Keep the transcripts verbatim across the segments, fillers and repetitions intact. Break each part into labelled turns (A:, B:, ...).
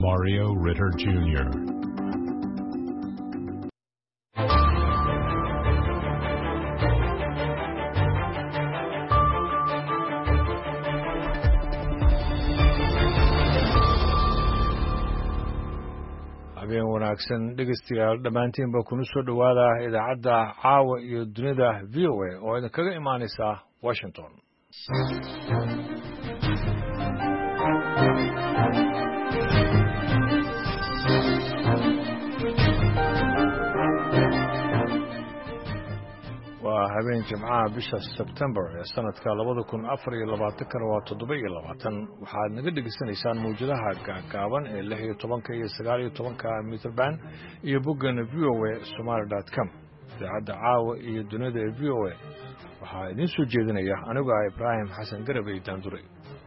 A: Mario Ritter Junior
B: habeen wanaagsan dhegeystayaal dhammaantiinba kuna soo dhowaada idaacadda caawa iyo dunida v o a oo idinkaga imaanaysa Washington. waa habeen jimcaha bisha September ee sanadka labada kun afar iyo labaatan waa toddoba iyo labaatan waxaad naga dhegeysanaysaan mawjadaha gaagaaban ee lix iyo tobanka iyo sagaal iyo tobanka mitir band iyo boggan v o a somali dot com. idaacadda caawa iyo dunida ee v o a waxaa idiin soo jeedinaya anigu ah Ibraahim Xasan Garabay Daandure.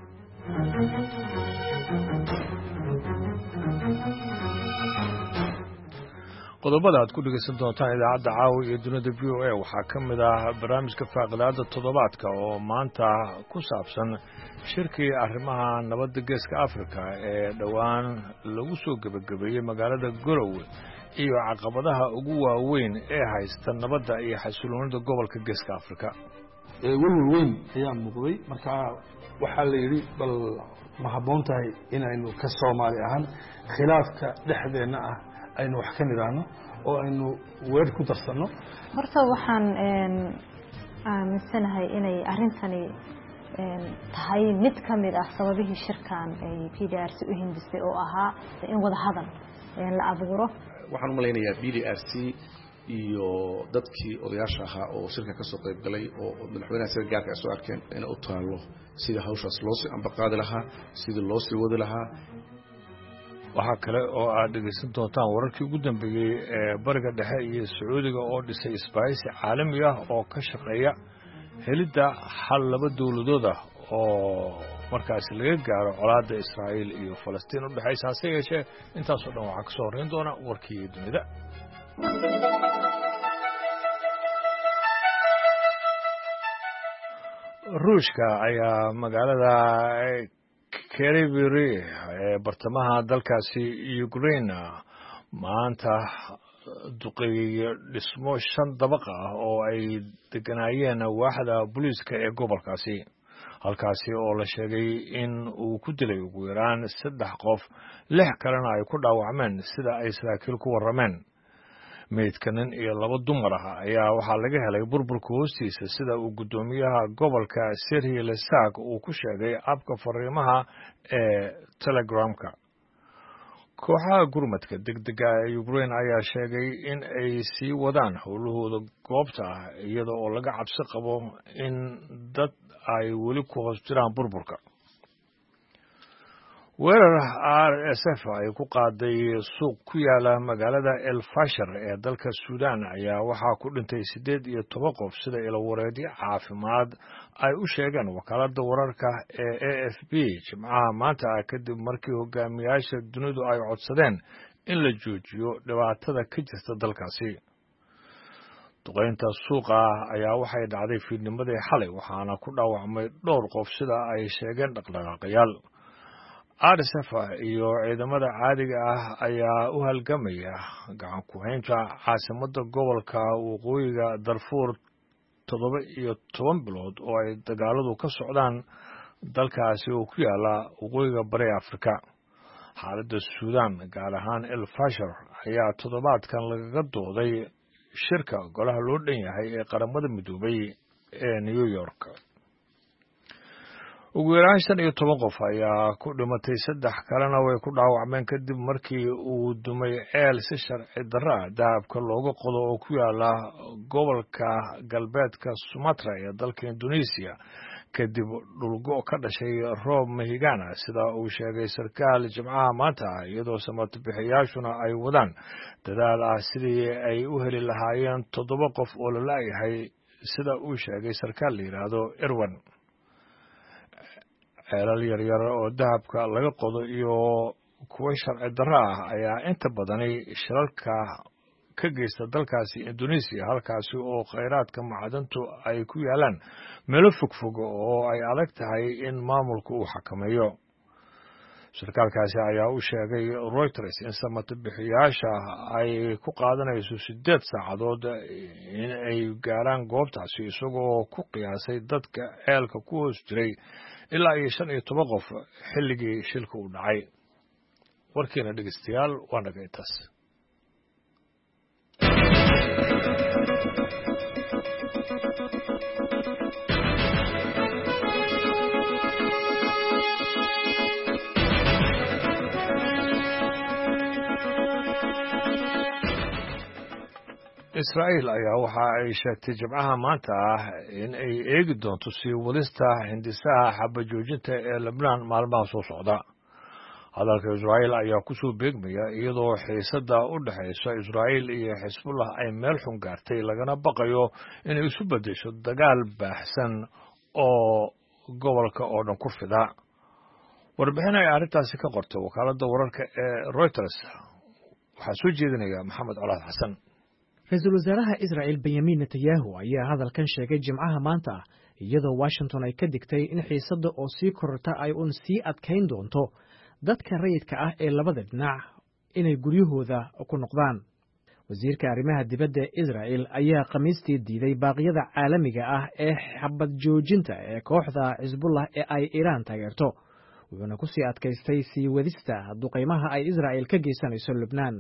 B: qodobada aad ku dhegeysan doontaan idaacadda caawa iyo dunida v o a waxaa ka mid ah barnaamijka faaqidaada toddobaadka oo maanta ku saabsan shirkii arrimaha nabadda geeska Afrika ee dhowaan lagu soo gebagabeeyey magaalada Garowe iyo caqabadaha ugu waaweyn ee haysta nabadda iyo xasiloonida gobolka geeska Afrika.
C: welwel weyn ayaa muuqday marka waxaa la yidhi bal ma habboon tahay inaynu ka Soomaali ahaan khilaafka dhexdeena ah aynu wax ka niraano oo aynu weer ku darsanno.
D: horta waxaan aaminsanahay inay arrintani tahay mid ka mid ah sababihii shirkan ay P D R C u hindisay oo ahaa in wada hadal la abuuro.
E: waxaan u malaynayaa P D R C iyo dadkii odayaasha ahaa oo shirka ka soo qayb galay oo madaxweynaha sida gaarka ah soo arkeen in uu taalo sida hawshaas loo sii ambaqaadi lahaa sidii loo sii wadi lahaa.
B: waxaa kale oo aad dhegeysan doontaan wararkii ugu dambeeyey ee bariga dhexe iyo Sacuudiga oo dhisay isbaahisi caalami ah oo ka shaqeeya helidda xal laba dowladood ah oo markaas laga gaaro colaadda Israa'iil iyo Falastiin u dhaxaysa. hase yeeshee intaasoo dhan waxaa ka soo horreyn doona warkii dunida. ruushka ayaa magaalada Kereviri ee bartamaha dalkaasi Ukraine maanta duqeeyay dhismo shan dabaq ah oo ay deganaayeen waaxda booliiska ee gobolkaasi, halkaasi oo la sheegay in uu ku dilay ugu yaraan saddex qof lix kalena ay ku dhaawacmeen sida ay saraakiil ku warrameen. meydka nin iyo laba dumar ah ayaa waxaa laga helay burburka hoostiisa sida uu guddoomiyaha gobolka Serhiy Lesak uu ku sheegay abka fariimaha ee Telegramka. kooxaha gurmadka degdega ee Ukraine ayaa sheegay in ay sii wadaan howlahooda goobta ah iyada oo laga cabsi qabo in dad ay weli ku hoos jiraan burburka. weerar R S F ay ku qaaday suuq ku yaala magaalada El Fasher ee dalka Suudaan ayaa waxaa ku dhintay siddeed iyo toban qof sida ilawareedyo caafimaad ay u sheegeen wakaaladda wararka ee A F P jimcaha maanta kadib markii hogaamiyaasha dunidu ay codsadeen in la joojiyo dhibaatada ka jirta dalkaasi. duqeynta suuqa ayaa waxay dhacday fiidnimadii xalay waxaana ku dhaawacmay dhowr qof sida ay sheegeen dhaqdhaqaaqayaal. R S F iyo ciidamada caadiga ah ayaa u halgamaya gacan ku haynta caasimadda gobolka waqooyiga Darfur toddoba iyo toban bilood oo ay dagaaladu ka socdaan dalkaasi oo ku yaala waqooyiga bari Afrika. xaaladda Suudaan gaar ahaan El Fasher ayaa toddobaadkan lagaga dooday shirka golaha loo dhan yahay ee qaramada midoobay ee New York. ugu yaraan shan iyo toban qof ayaa ku dhimatay saddex kalena way ku dhaawacmeen kadib markii uu dumay ceel si sharci darro ah dahabka looga qodo oo ku yaala gobolka galbeedka Sumatra ee dalka Indonesia kadib dhulgo ka dhashay roob mahigaana sida uu sheegay sarkaal jimcaha maanta iyadoo samatabixiyaashuna ay wadaan dadaal ah sidii ay u heli lahaayeen toddoba qof oo la laayahay sida uu sheegay sarkaal la yidhaahdo Irwan. ceelal yaryar oo dahabka laga qodo iyo kuwa sharci darro ah ayaa inta badani shilalka ka geysta dalkaasi Indonesia halkaasi oo kheyraadka macdanta ay ku yaalaan meelo fogfog oo ay adag tahay in maamulku uu xakameeyo. sarkaalkaasi ayaa u sheegay Reuters in samatabixiyaasha ay ku qaadanayso siddeed saacadood in ay gaaraan goobtaasi isagoo ku qiyaasay dadka ceelka ku hoos jiray ilaa iyo shan iyo toban qof xilligii shilka u dhacay. warkiina dhegeystayaal waa naga intaas. Israa'iil ayaa waxa ay sheegtay jimcaha maanta ah in ay eegi doonto sii wadista hindisaha xabajoojinta ee Lebanon maalmaha soo socda. hadalka Israa'iil ayaa ku soo beegmaya iyadoo xiisada u dhaxaysa Israa'iil iyo Xisbullah ay meel xun gaartay lagana baqayo inay isu bedesho dagaal baaxsan oo gobolka oo dhan ku fida. warbixin ay arrintaasi ka qortay wakaaladda wararka ee Reuters waxaa soo jeedinaya Maxamed Colaad Xasan.
F: ra-iisul wasaaraha Israa'iil Benjamin Netanyahu ayaa hadalkan sheegay jimcaha maanta ah iyadoo Washington ay ka digtay in xiisada oo sii kororta ay uun sii adkayn doonto dadka rayidka ah ee labada dhinac inay guryahooda ku noqdaan. wasiirka arrimaha dibadda ee Israa'iil ayaa khamiistii diiday baaqyada caalamiga ah ee xabad joojinta ee kooxda Xisbullah ee ay Iiraan taageerto, wuxuuna ku sii adkaystay sii wadista duqeymaha ay Israa'iil ka geysanayso Lubnaan.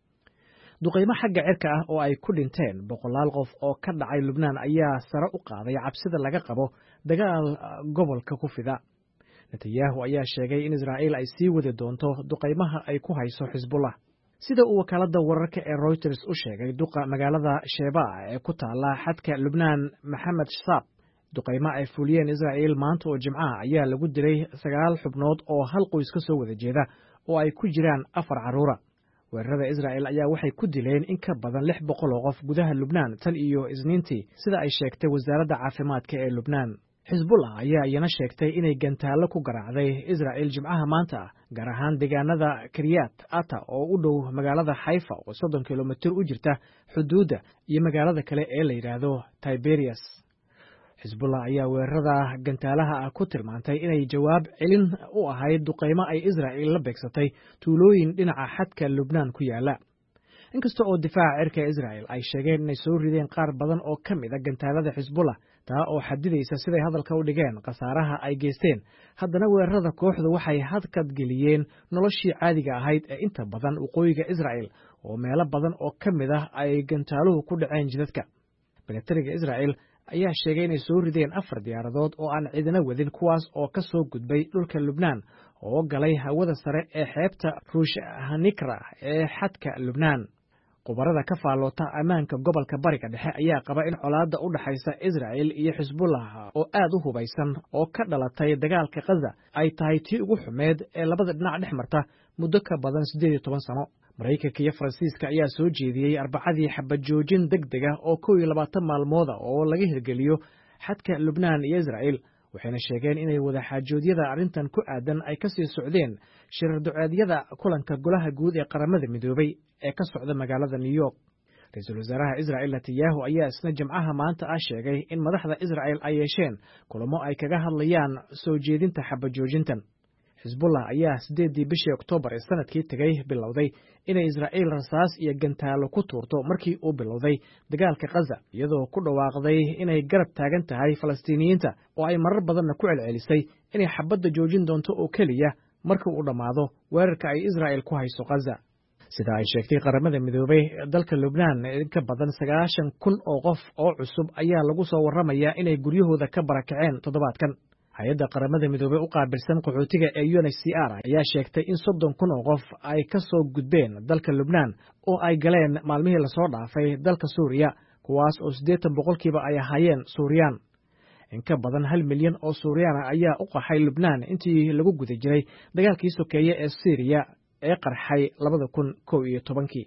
F: duqeymo xagga cirka ah oo ay ku dhinteen boqolaal qof oo ka dhacay Lubnaan ayaa sare u qaaday cabsida laga qabo dagaal gobolka ku fida. Netanyahu ayaa sheegay in Israa'iil ay sii wadi doonto duqeymaha ay ku hayso Xisbullah. sida uu wakaaladda wararka ee Reuters u sheegay duqa magaalada Shebaa ee ku taala xadka Lubnaan Maxamed Shaab, duqeymo ay fuliyeen Israa'iil maanta oo Jimcaha ayaa lagu dilay sagaal xubnood oo hal qoys ka soo wada jeeda oo ay ku jiraan afar carruura. weerarada Israa'iil ayaa waxay ku dileen in ka badan lix boqol oo qof gudaha Lubnaan tan iyo Isniintii, sida ay sheegtay wasaaradda caafimaadka ee Lubnaan. Xisbullah ayaa iyana sheegtay inay gantaallo ku garaacday Israa'iil jimcaha maanta ah, gaar ahaan deegaanada Kiryat Ata oo u dhow magaalada Haifa oo soddon kilomitir u jirta xuduudda iyo magaalada kale ee la yidhaahdo Tiberias. Xisbullah ayaa weerarada gantaalaha ah ku tilmaantay inay jawaab celin u ahayd duqeymo ay Israa'iil la beegsatay tuulooyin dhinaca xadka Lubnaan ku yaala. inkasta oo difaaca cirka Israa'iil ay sheegeen inay soo rideen qaar badan oo ka mid a gantaalada Xisbullah, taa oo xadidaysa siday hadalka u dhigeen khasaaraha ay geysteen, haddana weerarada kooxdu waxay hadkad geliyeen noloshii caadiga ahayd ee inta badan waqooyiga Israa'iil oo meelo badan oo ka mid ah ay gantaaluhu ku dhaceen jidadka. Militariga Israa'iil ayaa sheegay inay soo rideen afar diyaaradood oo aan cidina wadin, kuwaas oo ka soo gudbay dhulka Lubnaan oo galay hawada sare ee xeebta Ruush Hanikra ee xadka Lubnaan. Qubarada ka faalloota ammaanka gobolka Bariga Dhexe ayaa qaba in colaadda u dhaxaysa Israa'iil iyo Xisbullah oo aad u hubaysan oo ka dhalatay dagaalka Gaza ay tahay tii ugu xumeed ee labada dhinac dhex marta muddo ka badan siddeed iyo toban sano. Maraykanka iyo Faransiiska ayaa soo jeediyey Arbacadii xabad joojin degdeg ah oo kow iyo labaatan maalmood ah oo laga hirgeliyo xadka Lubnaan iyo Israa'iil, waxayna sheegeen inay wada xaajoodyada arrintan ku aadan ay ka sii socdeen shirar duceedyada kulanka golaha guud ee qaramada midoobay ee ka socda magaalada New York. ra-iisul wasaaraha Israa'iil Netanyahu ayaa isna jimcaha maanta ah sheegay in madaxda Israa'iil ay yeesheen kulamo ay kaga hadlayaan soo jeedinta xabad joojintan. Xisbullah ayaa siddeedii bishii Oktoobar ee sanadkii tegay bilowday inay Israa'iil rasaas iyo gantaalo ku tuurto markii uu bilowday dagaalka Gaza, iyadoo ku dhawaaqday inay garab taagan tahay Falastiiniyiinta oo ay marar badanna ku celcelisay inay xabadda joojin doonto oo keliya marka uu dhammaado weerarka ay Israa'iil ku hayso Gaza. sida ay sheegtay qaramada midoobay, dalka Lubnaan in ka badan sagaashan kun oo qof oo cusub ayaa lagu soo warramayaa inay guryahooda ka barakaceen toddobaadkan. hay-adda qaramada midoobey u qaabilsan qaxootiga ee U N H C R ayaa sheegtay in soddon kun oo qof ay ka soo gudbeen dalka Lubnaan oo ay galeen maalmihii lasoo dhaafay dalka Suuriya, kuwaas oo siddeetan boqolkiiba ay ahaayeen Suuriyaan. in ka badan hal milyan oo Suuriyaan ayaa u qaxay Lubnaan intii lagu guda jiray dagaalkii sokeeye ee Syria ee qarxay labada kun kow iyo tobankii.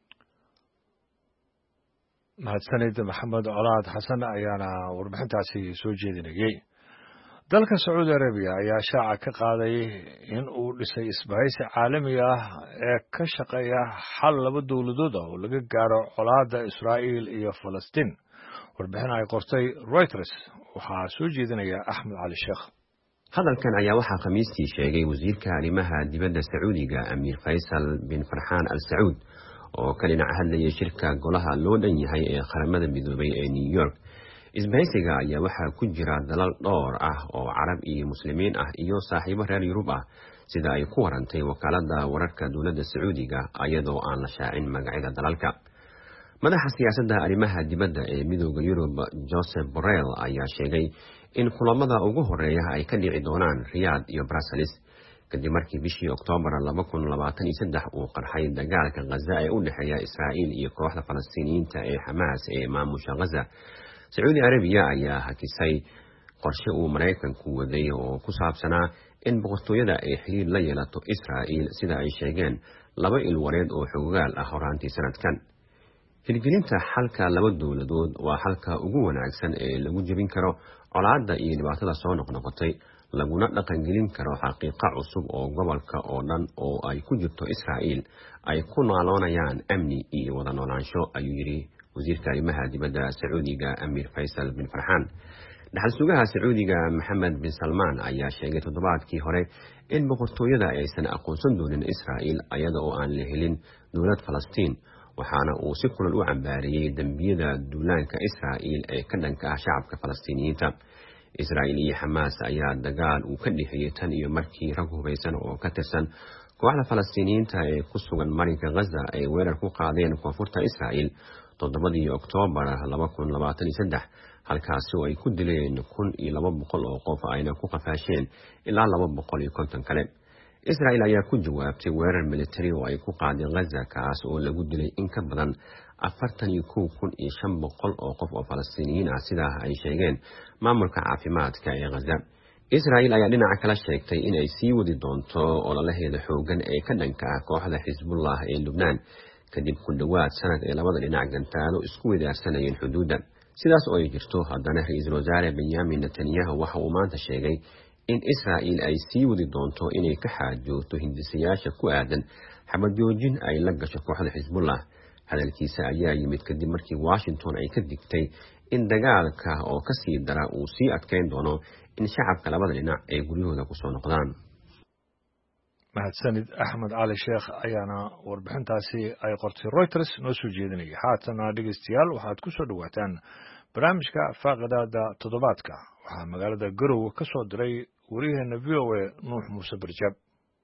B: mahadsanid Maxamed Colaad Xasan ayaana warbixintaasi soo jeedinayay. dalka Sacuudi Arabiya ayaa shaaca ka qaaday in uu dhisay isbahaysi caalami ah ee ka shaqeeya xal laba dowladood ah oo laga gaaro colaadda Israa'iil iyo Falastiin. warbixin ay qortay Reuters waxaa soo jeedinaya Axmed Cali Sheekh.
G: hadalkan ayaa waxaa khamiistii sheegay wasiirka arrimaha dibadda Sacuudiga Amiir Faysal bin Farhan Al Saud oo ka dhinac hadlayay shirka golaha loo dhan yahay ee qaramada midoobay ee New York. isbahaysiga ayaa waxaa ku jira dalal dhowr ah oo carab iyo muslimiin ah iyo saaxiibo reer Yurub ah sida ay ku warantay wakaalada wararka dowladda Sacuudiga iyadoo aan la shaacin magacyada dalalka. madaxa siyaasadda arrimaha dibadda ee midowga Yurub Joseph Borrell ayaa sheegay in kulamada ugu horeeya ay ka dhici doonaan Riyadh iyo Brussels kadib markii bishii Oktoobar laba kun labaatan iyo saddex uu qarxay dagaalka Gaza ee u dhexeeya Israa'iil iyo kooxda Falastiiniyiinta ee Hamas ee maamusha Gaza. Sacuudi Arabiya ayaa hakisay qorshe uu Mareykanku waday oo ku saabsanaa in boqortooyada ay xiriir la yeelato Israa'iil sida ay sheegeen laba ilwareed oo xogaal ah horaantii sanadkan. Hirgelinta xalka laba dowladood waa xalka ugu wanaagsan ee lagu jebin karo colaadda iyo dhibaatada soo noqnoqotay laguna dhaqangelin karo xaqiiqo cusub oo gobolka oo dhan oo ay ku jirto Israa'iil ay ku noolaanayaan amni iyo wada noolaansho ayuu yiri wasiirka arrimaha dibadda Sacuudiga Amiir Faysal bin Farhan. dhaxal sugaha Sacuudiga Mohammed bin Salman ayaa sheegay toddobaadkii hore in boqortooyada aysan aqoonsan doonin Israa'iil iyada oo aan la helin dowlad Falastiin waxaana uu si kulul u cambaariyay dambiyada duulaanka Israa'iil ee ka dhanka ah shacabka Falastiiniyiinta. Israa'iil iyo Hamas ayaa dagaal uu ka dhexeeyay tan iyo markii rag hubeysan oo ka tirsan kooxda Falastiiniyiinta ee ku sugan marinka Gaza ay weerar ku qaadeen koonfurta Israa'iil toddobadii Oktoobar laba kun labaatan iyo saddex halkaas oo ay ku dileen kun iyo laba boqol oo qof ayna ku qafaasheen ilaa laba boqol iyo konton kale. Israa'iil ayaa ku jawaabtay weerar military oo ay ku qaadeen Gaza kaas oo lagu dilay in ka badan afartan iyo kow kun iyo shan boqol oo qof oo Falastiiniyiin ah sida ay sheegeen maamulka caafimaadka ee Gaza. Israa'iil ayaa dhinaca kala sheegtay in ay sii wadi doonto ololaheeda xoogan ee ka dhanka ah kooxda Xisbullah ee Lubnaan kadib ku dhawaad sanad ee labada dhinac gantaalo isku wadaarsanayeen xuduudda. sidaas oo ay jirto haddana ra'iisul wasaare Benjamin Netanyahu waxa uu maanta sheegay in Israa'iil ay sii wadi doonto inay ka xaajoogto hindisayaasha ku aadan xabad joojin ay la gasho kooxda Xisbullah. hadalkiisa ayaa yimid kadib markii Washington ay ka digtay in dagaalka oo ka sii dara uu sii adkeyn doono in shacabka labada dhinac ay guryahooda ku soo noqdaan.
B: mahadsanid Axmed Cali Sheekh ayaana warbixintaasi ay qortay Reuters noo soo jeedinaya. haatana dhegeystayaal waxaad ku soo dhawaataan barnaamijka Faaqidaada Toddobaadka. waxaa magaalada Garowe ka soo diray wariyaheena V O A Nuux Muuse Barjaab.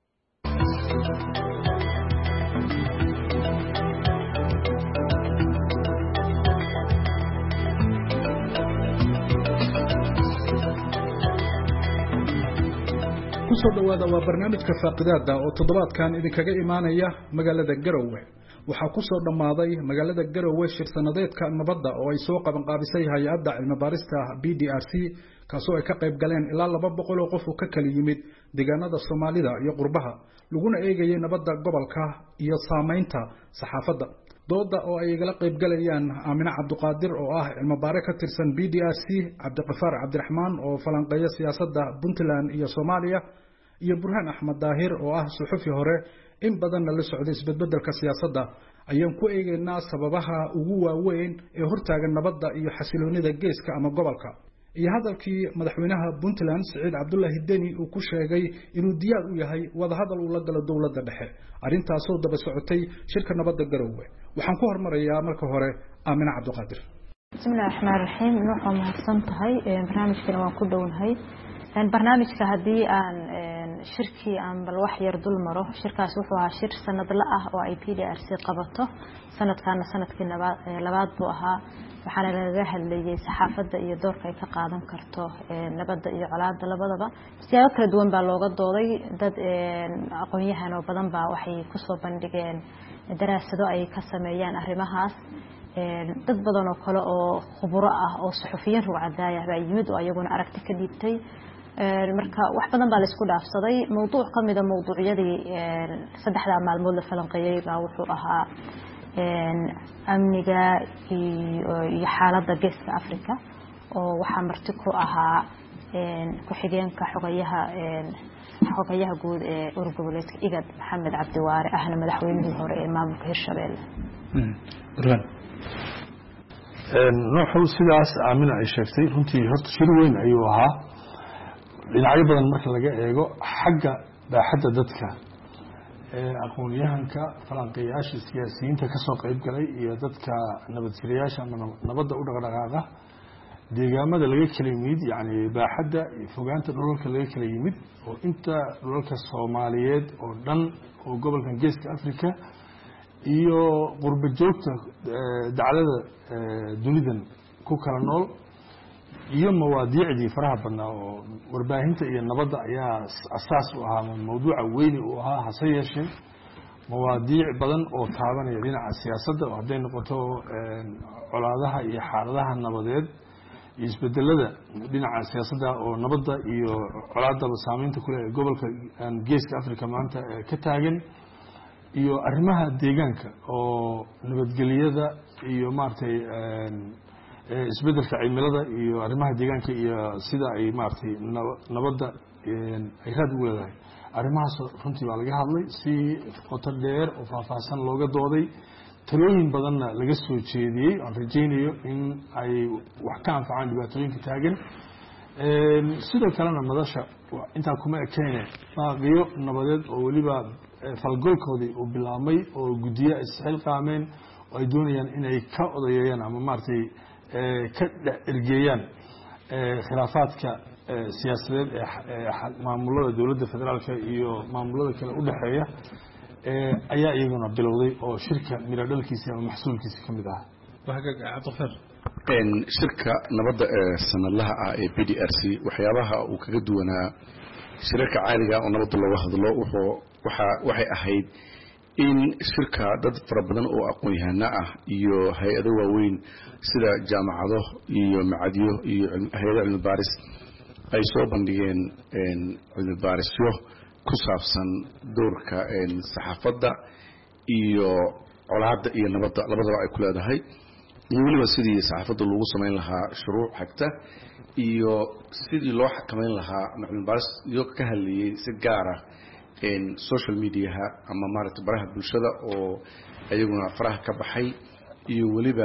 H: kusoo dhawaada waa barnaamijka Faaqidaada oo toddobaadkan idinkaga imaanaya magaalada Garowe. waxaa ku soo dhamaaday magaalada Garowe shir sanadeedka nabadda oo ay soo qaban qaabisay hay'adda cilmi baarista B D R C kaasoo ay ka qayb galeen ilaa laba boqol oo qof oo ka kala yimid deegaanada Soomaalida iyo qurbaha laguna eegayay nabadda gobolka iyo saameynta saxaafadda. dooda oo ay igala qayb galayaan Aamina Cabdiqaadir oo ah cilmi baare ka tirsan B D R C, Cabdiqafaar Cabdiraxmaan oo falanqeeya siyaasadda Puntland iyo Soomaaliya, iyo Burhaan Axmed Daahir oo ah suxufi hore in badan la socday isbedbedelka siyaasadda. ayaan ku eegaynaa sababaha ugu waaweyn ee hortaagan nabadda iyo xasiloonida geeska ama gobolka. iyo hadalkii madaxweynaha Puntland Siciid Cabdullaahi Deni uu ku sheegay inuu diyaar u yahay wada hadal uu la galo dowladda dhexe. arrintaas oo daba socotay shirka nabadda Garowe. waxaan ku hormarayaa marka hore Aamina Cabdiqaadir.
D: bismillaahir rahmaanir rahiim. nuuxu mahadsan tahay barnaamijkana waan ku dhownahay. barnaamijka haddii aan shirkii aan bal wax yar dul maro, shirkaas wuxuu ahaa shir sanadle ah oo ay P D R C qabato. sanadkaana sanadkii labaad buu ahaa. waxaana laga hadlayay saxaafadda iyo doorka ay ka qaadan karto nabadda iyo colaadda labadaba. siyaabo kala duwan baa looga dooday. dad aqoon-yahan oo badan baa waxay ku soo bandhigeen daraasado ay ka sameeyaan arrimahaas. dad badan oo kale oo khuburo ah oo suxufiyiin ruucadaaya baa yimid oo ayaguna aragti ka dhiibtay. marka wax badan baa la isku dhaafsaday. mowduuc ka mid ah mowduucyadii saddexda maalmood la falanqeeyay baa wuxuu ahaa amniga iyo xaaladda geeska Afrika oo waxaa marti ku ahaa ku-xigeenka xogayaha xogayaha guud ee urgoboleedka IGAD Maxamed Cabdiwaare ahna madaxweynihii hore ee maamulka Hirshabeelle.
C: nuuxu sidaas Aamina ay sheegtay runtii horta shir weyn ayuu ahaa. dhinacyo badan marka laga eego xagga baaxadda dadka aqoon-yahanka falanqeeyaasha siyaasiyiinta ka soo qayb galay iyo dadka nabadjirayaasha ama nabadda u dhaqdhaqaaqa deegaamada laga kala yimid yani baaxadda iyo fogaanta dhulalka laga kala yimid oo inta dhulalka soomaaliyeed oo dhan oo gobolkan geeska africa iyo qurba joogta daclada dunidan ku kala nool iyo mawaadiicdii faraha badnaa oo warbaahinta iyo nabadda ayaa asaas u ahaa mawduuca weyni uu ahaa hase yeeshee mawaadiic badan oo taabanaya dhinaca siyaasadda oo hadday noqoto colaadaha iyo xaaladaha nabadeed iyo isbedelada dhinaca siyaasadda oo nabadda iyo colaadaba saameynta ku leh ee gobolka geeska africa maanta ka taagan iyo arrimaha deegaanka oo nabadgeliyada iyo maaragtay isbedelka cimilada iyo arrimaha deegaanka iyo sida ay maaragtay nabadda ay raad ugu leedahay arrimahaas runtii baa laga hadlay si qoto dheer oo faahfaahsan looga dooday talooyin badanna laga soo jeediyey aan rajaynayo in ay wax ka anfacaan dhibaatooyinka taagan sidoo kalena madasha intaa kuma ekeyne baaqiyo nabadeed oo weliba falgolkoodii uu bilaabmay oo guddiye isxilqaameen oo ay doonayaan inay ka odayeeyaan ama maaragtay ka ergeeyaan khilaafaadka siyaasadeed ee maamulada dowladda federaalka iyo maamulada kale u dhexeeya ayaa iyaguna bilowday oo shirka miro dhalkiisa ama maxsuulkiisa ka mid ah
H: cabdiqafaar
E: shirka nabadda ee sanadlaha ah ee b d r c waxyaabaha uu kaga duwanaa shirarka caadiga oo nabadda looga hadlo wuxuu waxa waxay ahayd in shirka dad fara badan oo aqoon-yahano ah iyo hay-ado waaweyn sida jaamacado iyo macadyo iyo hay-ado cilmi baaris ay soo bandhigeen cilmi baarisyo ku saabsan doorka saxaafadda iyo colaadda iyo nabadda labadaba ay ku leedahay iyo weliba sidii saxaafadda lagu samayn lahaa shuruuc xigta iyo sidii loo xakameyn lahaa cilmi baaris iyo ka hadlayay si gaara social mediaha ama maaragtay baraha bulshada oo ayaguna faraha ka baxay iyo weliba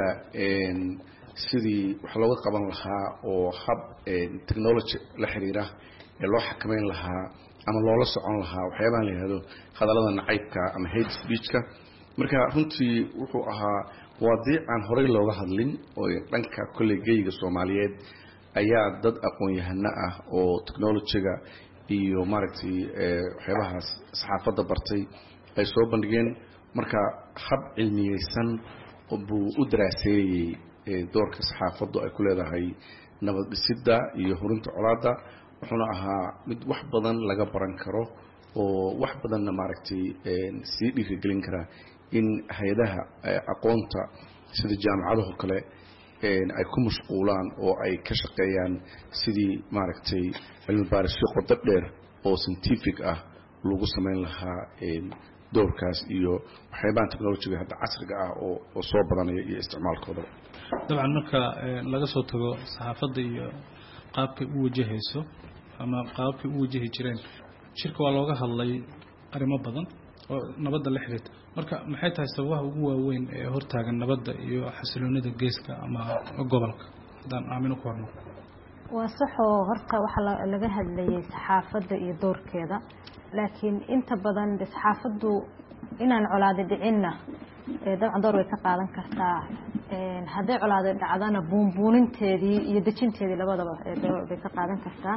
E: sidii wax looga qaban lahaa oo hab technology la xiriira ee loo xakameyn lahaa ama loola socon lahaa waxyaabaha la yihahdo hadallada nacaybka ama hate speechka marka runtii wuxuu ahaa waadiic aan horey looga hadlin oo dhanka kollegeyga soomaaliyeed ayaa dad aqoon-yahano ah oo technologyga iyo maaragtay waxyaabahaas saxaafadda bartay ay soo bandhigeen marka hab cilmiyeysan buu u daraaseeyey doorka saxaafaddu ay ku leedahay nabad dhisidda iyo horinta colaadda wuxuuna ahaa mid wax badan laga baran karo oo wax badanna maaragtay sii dhiirigelin kara in hay-adaha aqoonta sida jaamacadaho kale ay ku mashquulaan oo ay ka shaqeeyaan sidii maaragtay cilmi baarisyo qodo dheer oo scientific ah lagu samayn lahaa doorkaas iyo waxyaabahan technologyga hadda casriga ah oo oo soo badanaya iyo isticmaalkooda
H: dabcan marka laga soo tago saxaafadda iyo qaabkay u wajahayso ama qaabkay u wajahi jireen shirka waa looga hadlay arrimo badan oo nabadda la xiriirta marka maxay tahay sababaha ugu waaweyn ee hortaagan nabadda iyo xasiloonida geeska ama gobolka hadaan aamino ku horno
D: waa saxoo horta waxaa laga hadlayay saxaafadda iyo doorkeeda laakiin inta badan saxaafaddu inaan colaado dhicinna dabcan door way ka qaadan kartaa hadday colaado dhacdana buunbuuninteedii iyo dejinteedii labadaba bay ka qaadan kartaa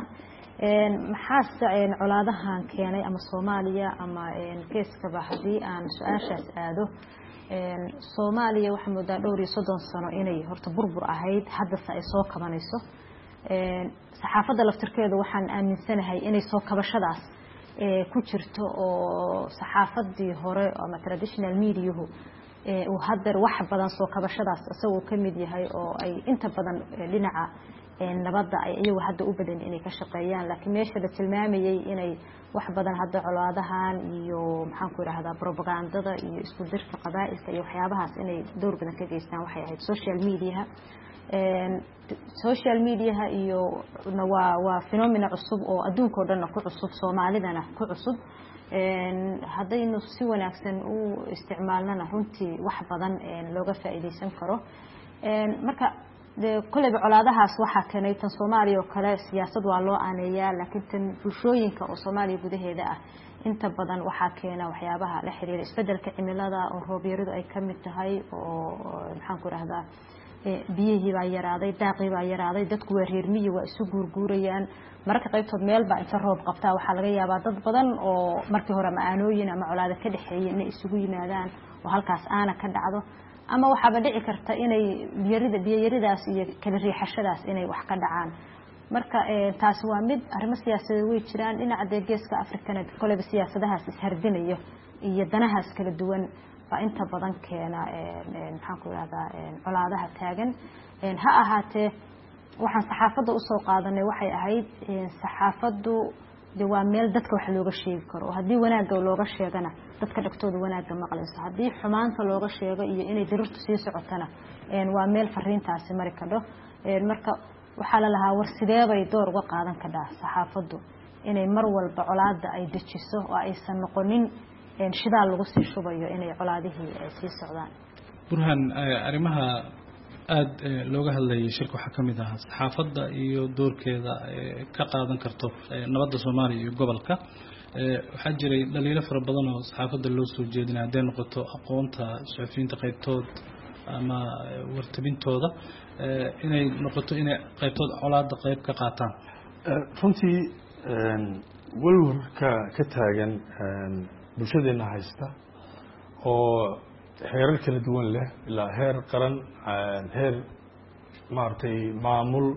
D: maxaase colaadahan keenay ama soomaaliya ama geeskaba haddii aan su-aashaas aado soomaaliya waxaa moodaa dhowr iyo soddon sano inay horta burbur ahayd haddase ay soo kabanayso saxaafadda laftirkeedu waxaan aaminsanahay inay soo kabashadaas ku jirto oo saxaafadii hore ama traditional mediahu uu hadeer wax badan soo kabashadaas isagoo ka mid yahay oo ay inta badan dhinaca nabadda ay iyagu hadda u badan inay ka shaqeeyaan laakiin meesha la tilmaamayay inay wax badan hadda colaadahan iyo maxaan ku idhaahdaa propagandada iyo isku dirka qabaa'ilka iyo waxyaabahaas inay door badan ka geystaan waxay ahayd social mediaha social mediaha iyo waa waa phenomena cusub oo adduunka oo dhanna ku cusub soomaalidana ku cusub haddaynu si wanaagsan u isticmaalnana runtii wax badan looga faa'iideysan karo marka koleyba colaadahaas waxaa keenay tan Soomaaliya oo kale siyaasad waa loo aaneeyaa laakiin tan bulshooyinka oo Soomaaliya gudaheeda ah inta badan waxaa keena waxyaabaha la xiriira isbedelka cimilada oo roob yaridu ay ka mid tahay oo maxaan ku raahdaa biyihii baa yaraaday daaqii baa yaraaday dadku waa reer miyi waa isu guurguurayaan marka qaybtood meel baa inta roob qabtaa waxaa laga yaabaa dad badan oo markii hore macaanooyin ama colaado ka dhaxeeyay inay isugu yimaadaan oo halkaas aana ka dhacdo ama waxaaba dhici karta inay biyarida biyaridaas iyo kala riixashadaas inay wax ka dhacaan marka taasi waa mid arrimo siyaasadeed way jiraan dhinaca geeska Afrikana koleyba siyaasadahaas ishardinayo iyo danahaas kala duwan baa inta badan keena maxaan ku raahdaa colaadaha taagan ha ahaatee waxaan saxaafadda u soo qaadanay waxay ahayd saxaafaddu waa meel dadka wax looga sheegi karo haddii wanaagga looga sheegana dadka dhagtooda wanaagga maqlayso haddii xumaanta looga sheego iyo inay dirirtu sii socotana waa meel fariintaasi mari kadho marka waxaa la lahaa war sideebay door uga qaadan kadhaa saxaafaddu inay mar walba colaada ay dejiso oo aysan noqonin shidaal lagu sii shubayo inay colaadihii sii socdaan
H: burhan arrimaha aad looga hadlayay shirka waxaa ka mid ah saxaafadda iyo doorkeeda ka qaadan karto nabadda Soomaaliya iyo gobolka waxaa jiray dhaliilo fara badan oo saxaafadda loo soo jeedinay hadday noqoto aqoonta suxufiyiinta qaybtood ama wartabintooda inay noqoto inay qaybtood colaadda qayb ka qaataan
C: runtii walwarka ka taagan bulshadeena haysta oo heerar kala duwan leh ilaa heer qaran heer maartay maamul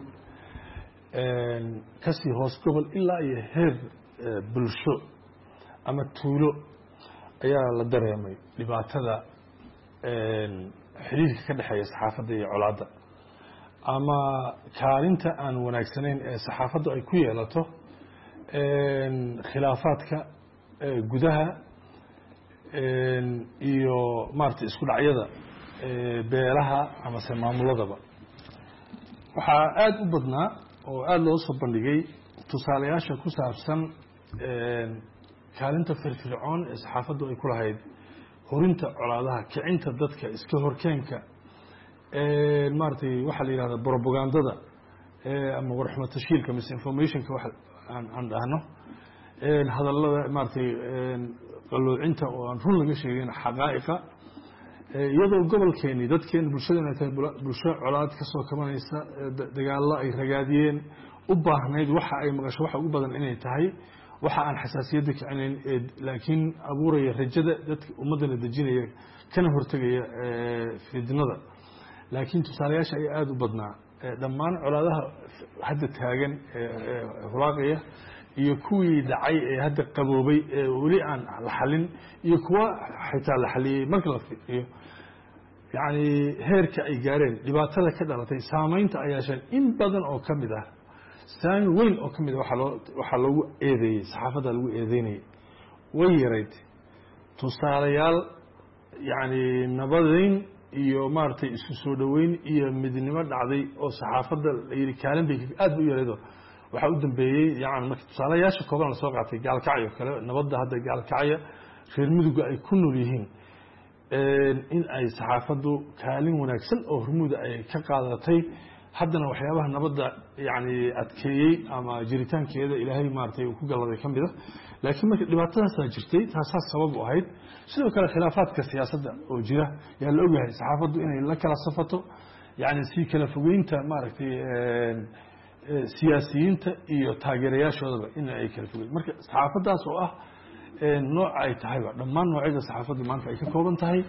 C: kasii hoos gobol ilaa iyo heer bulsho ama tuulo ayaa la dareemay dhibaatada xiriirka ka dhexeeya saxaafadda iyo colaadda ama kaalinta aan wanaagsanayn ee saxaafaddu ay ku yeelato khilaafaadka gudaha iyo maartay isku dhacyada beelaha ama se maamuladaba waxaa aada u badnaa oo aada loo soo bandhigay tusaalayaasha ku saabsan kaalinta firfircoon ee saxaafaddu ay ku lahayd horinta colaadaha kicinta dadka iska horkeenka maartay waxaa la yidhahda propagandada ama warxumo tashiilka misinformationka wax aan aan dhahno hadallada maartay qaloocinta oo aan run laga sheegin xaqaa'iqa iyadoo gobolkeeni dadkeena bulshadana tahay bulsho colaad ka soo kabanaysa dagaallo ay ragaadiyeen u baahnayd waxa ay maqasho waxa ugu badan inay tahay waxa aan xasaasiyadda kicinayn laakiin abuuraya rajada dadka ummadana dejinaya kana hortagaya fidnada laakiin tusaalayaasha ay aada u badnaa dhammaan colaadaha hadda taagan hulaaqaya iyo kuwii dhacay ee hadda qaboobay ee weli aan la xalin iyo kuwa xitaa la xaliyey marka la fiiriyo yacni heerka ay gaareen dhibaatada ka dhalatay saamaynta ay yeesheen in badan oo ka mid ah saami weyn oo ka mid ah waxaa loo waxaa loogu eedeeyey saxaafadda lagu eedeynayay way yarayd tusaalayaal yacni nabadeyn iyo maaragtay isku soo dhoweyn iyo midnimo dhacday oo saxaafadda la yidhi kaalin bay aad bay u yaraydo waxaa u dambeeyey yani marka tusaalayaasha kooban la soo qaatay gaalkacyo kale nabadda hadda gaalkacya reer miduga ay ku nool yihiin in ay saxaafaddu kaalin wanaagsan oo hormuuda ay ka qaadatay haddana waxyaabaha nabadda yani adkeeyey ama jiritaankeeda ilaahay maaragtay uu ku galladay ka mid a laakiin marka dhibaatadaasaa jirtay taasaa sabab u ahayd sidoo kale khilaafaadka siyaasadda oo jira yaa la ogyahay saxaafaddu inay la kala safato yani si kala fogeynta maaragtay siyaasiyiinta iyo taageerayaashoodaba in ay kala fogeyn marka saxaafaddaas oo ah nooc ay tahayba dhammaan noocyada saxaafaddu maanta ay ka kooban tahay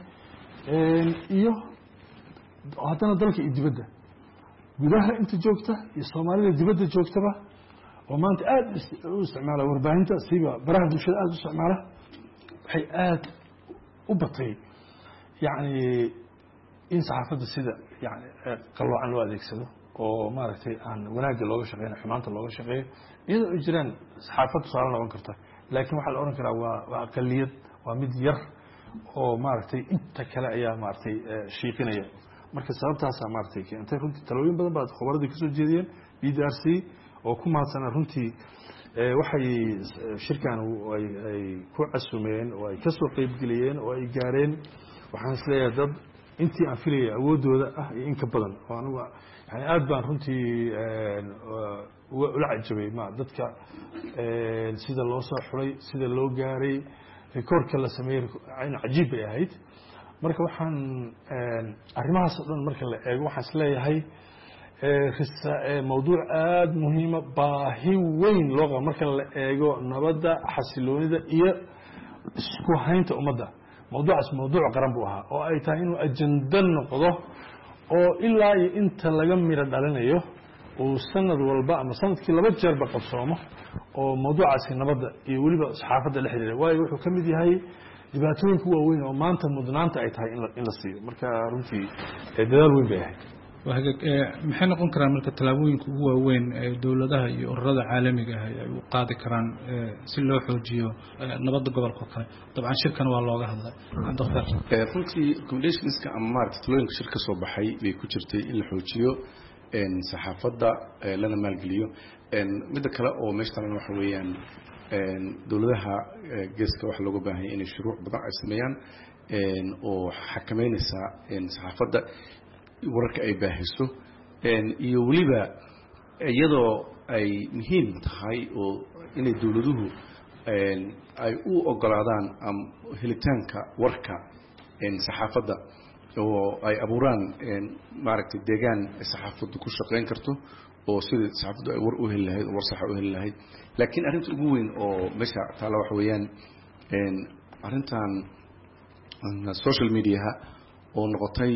C: iyo haddana dalka iyo dibadda gudaha inta joogta iyo soomaalida dibadda joogtaba oo maanta aada u isticmaala warbaahinta siba baraha bulshada aada u isticmaala waxay aada u batay yacni in saxaafadda sida yani qalloocan loo adeegsado oo maaragtay aan wanaagga looga shaqeyna xumaanta looga shaqeeyo iyadoo ay jiraan saxaafad tusaale noqon karta laakiin waxaa la ohan karaa waa waa aqaliyad waa mid yar oo maaragtay inta kale ayaa maaragtay shiiqinaya marka sababtaasaa maaragtay keentay runtii talooyin badan baad khubaradii kasoo jeediyeen b d r c oo ku mahadsanaa runtii waxay shirkan ay ku casumeen oo ay kasoo qeybgeliyeen oo ay gaareen waxaan isleeyahay dad intii aan filayay awoodooda ah iyo in ka badan oo anigu yani aad baan runtii ula cajabay ma dadka sida loo soo xulay sida loo gaaray rikoorka la sameeyey cajiib bay ahayd marka waxaan arrimahaas oo dhan marka la eego waxaan isleeyahay mawduuc aada muhiima baahi weyn loo qabo marka la eego nabadda xasiloonida iyo isku haynta ummadda mawduucaas mawduuc qaran buu ahaa oo ay tahay inuu ajando noqdo oo ilaa iyo inta laga miro dhalinayo uu sanad walba ama sanadkii laba jeerba qabsoomo oo mawduucaasi nabadda iyo weliba saxaafadda la xiriira waayo wuxuu ka mid yahay dhibaatooyinka waaweyn oo maanta mudnaanta ay tahay in la siiyo marka runtii dadaal weyn bay ahayd
H: maxay noqon karaan marka tallaabooyinka ugu waaweyn ee dowladaha iyo ururada caalamiga ah ay u qaadi karaan si loo xoojiyo nabadda gobolka kale dabcan shirkan waa looga hadlay
E: runtii recommendationska ama maaragta talooyinka shir ka soo baxay bay ku jirtay in la xoojiyo saxaafadda lana maalgeliyo midda kale oo meesha talan waxa weeyaan dowladaha geeska waxa looga baahan yahay inay shuruuc badan ay sameeyaan oo xakameynaysa saxaafadda wararka ay baahiso iyo weliba iyadoo ay muhiim tahay oo inay dowladuhu ay u ogolaadaan helitaanka warka saxaafadda oo ay abuuraan maaragtay deegaan saxaafaddu ku shaqayn karto oo sidii saxaafaddu ay war u heli lahayd oo war saxa u heli lahayd laakiin arrinta ugu weyn oo meesha taala waxa weeyaan arrintan social mediaha oo noqotay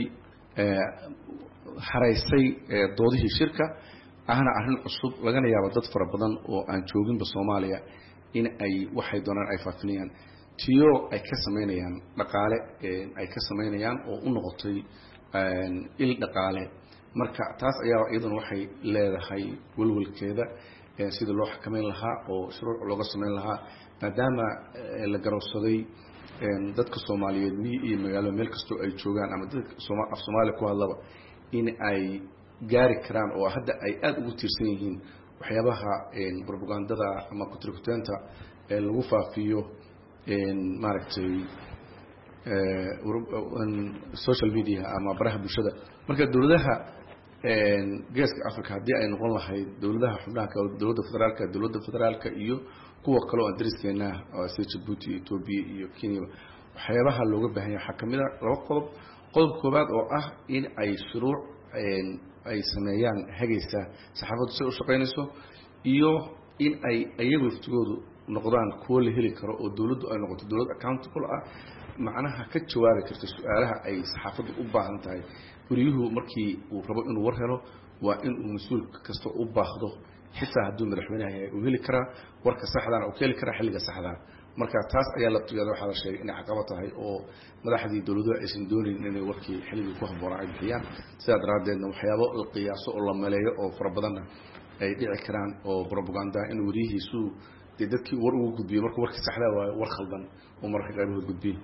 E: haraysay doodihii shirka ahna arrin cusub lagana yaabo dad fara badan oo aan jooginba Soomaaliya in ay waxay doonaan ay faafinayaan tiyo ay ka sameynayaan dhaqaale ay ka sameynayaan oo u noqotay il dhaqaale marka taas ayaa iyaduna waxay leedahay walwalkeeda sida loo xakameyn lahaa oo shuruuc looga sameyn lahaa maadaama la garowsaday dadka Soomaaliyeed miyi iyo magaalo meel kasto ay joogaan ama dadka af Soomaali ku hadlaba in ay gaari karaan oo hadda ay aad ugu tiirsan yihiin waxyaabaha propagandada ama kutirkuteenta ee lagu faafiyo maaragtay social media ama baraha bulshada marka dowladaha geeska Afrika hadii ay noqon lahayd dowladaha xubnaha ka dowladda federaalka dowladda federaalka iyo kuwa kale oo dariskeenna oo sida Djibouti Ethiopia iyo Kenya waxyaabaha looga baahan yahay xakamida laba qodob qodob koobaad oo ah in ay shuruuc ay sameeyaan hagaysa saxaafaddu si u shaqeynayso iyo in ay ayagu iftigoodu noqdaan kuwa la heli karo oo dowladdu ay noqoto dowlad accountable ah macnaha ka jawaabi karto su'aalaha ay saxaafaddu u baahan tahay wariyuhu markii uu rabo inuu war helo waa in uu mas'uul kasta u baahdo xitaa hadduu madaxweynaha yahay uu heli karaa warka saxda ah oo heli karaa xilliga saxda ah marka taas ayaa la tuyada waxa la sheegay in caqabad tahay oo madaxdii dawladdu aysan doonin inay warkii xilliga ku habboonaa ay bixiyaan sidaa daraadeedna waxyaabo la qiyaaso oo la maleeyo oo fara badan ay dhici karaan oo propaganda in wariyihiisu dadkii war ugu gudbiyo marka warka saxda ah war khaldan oo marka qaybaha gudbiyo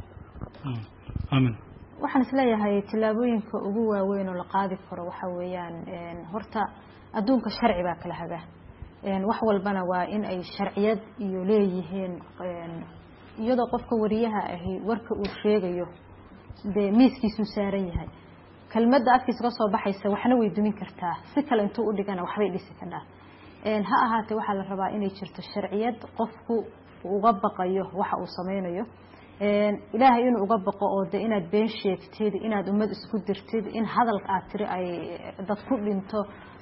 H: aamin
D: waxaan isleeyahay tilaabooyinka ugu waaweyn oo la qaadi karo waxa weeyaan horta adduunka sharci baa kala haga wax walbana waa in ay sharciyad iyo leeyihiin iyadoo qofka wariyaha ahi warka uu sheegayo de miiskiisu saaran yahay kalmadda afkiisa ka soo baxaysa waxna way dumin kartaa si kale intuu u dhigana waxbay dhisi kartaa ha ahaatee waxaa la rabaa inay jirto sharciyad qofku uga baqayo waxa uu sameynayo ilaahay inuu uga baqo oo de inaad been sheegtid inaad ummad isku dirtid in hadalka aad tiri ay dad ku dhinto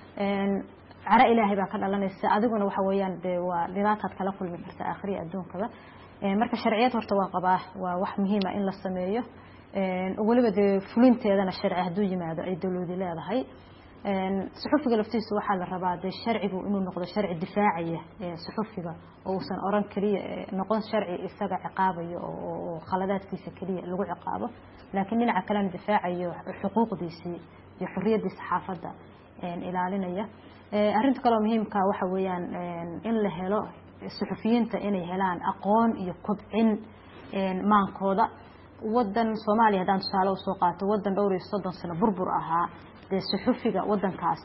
D: cara ilaahay baa ka dhalanaysa adiguna waxa weeyaan de waa dhibaataad kala kulmi karta aakhiri adduunkaba marka sharciyad horta waa qabaa waa wax muhiim ah in la sameeyo waliba de fulinteedana sharci hadduu yimaado ay dawladdu leedahay suxufiga laftiisa waxaa la rabaa de sharcigu inuu noqdo sharci difaacaya suxufiga oo uusan oran kaliya noqon sharci isaga ciqaabayo oo khaladaadkiisa kaliya lagu ciqaabo laakiin dhinaca kalena difaacayo xuquuqdiisii iyo xorriyadii saxaafadda ilaalinaya arrinta kale oo muhiimka waxa weeyaan in la helo suxufiyiinta inay helaan aqoon iyo kobcin maankooda wadan Soomaaliya hadaan tusaale u soo qaato wadan dhowr iyo soddon sano burbur ahaa de suxufiga wadankaas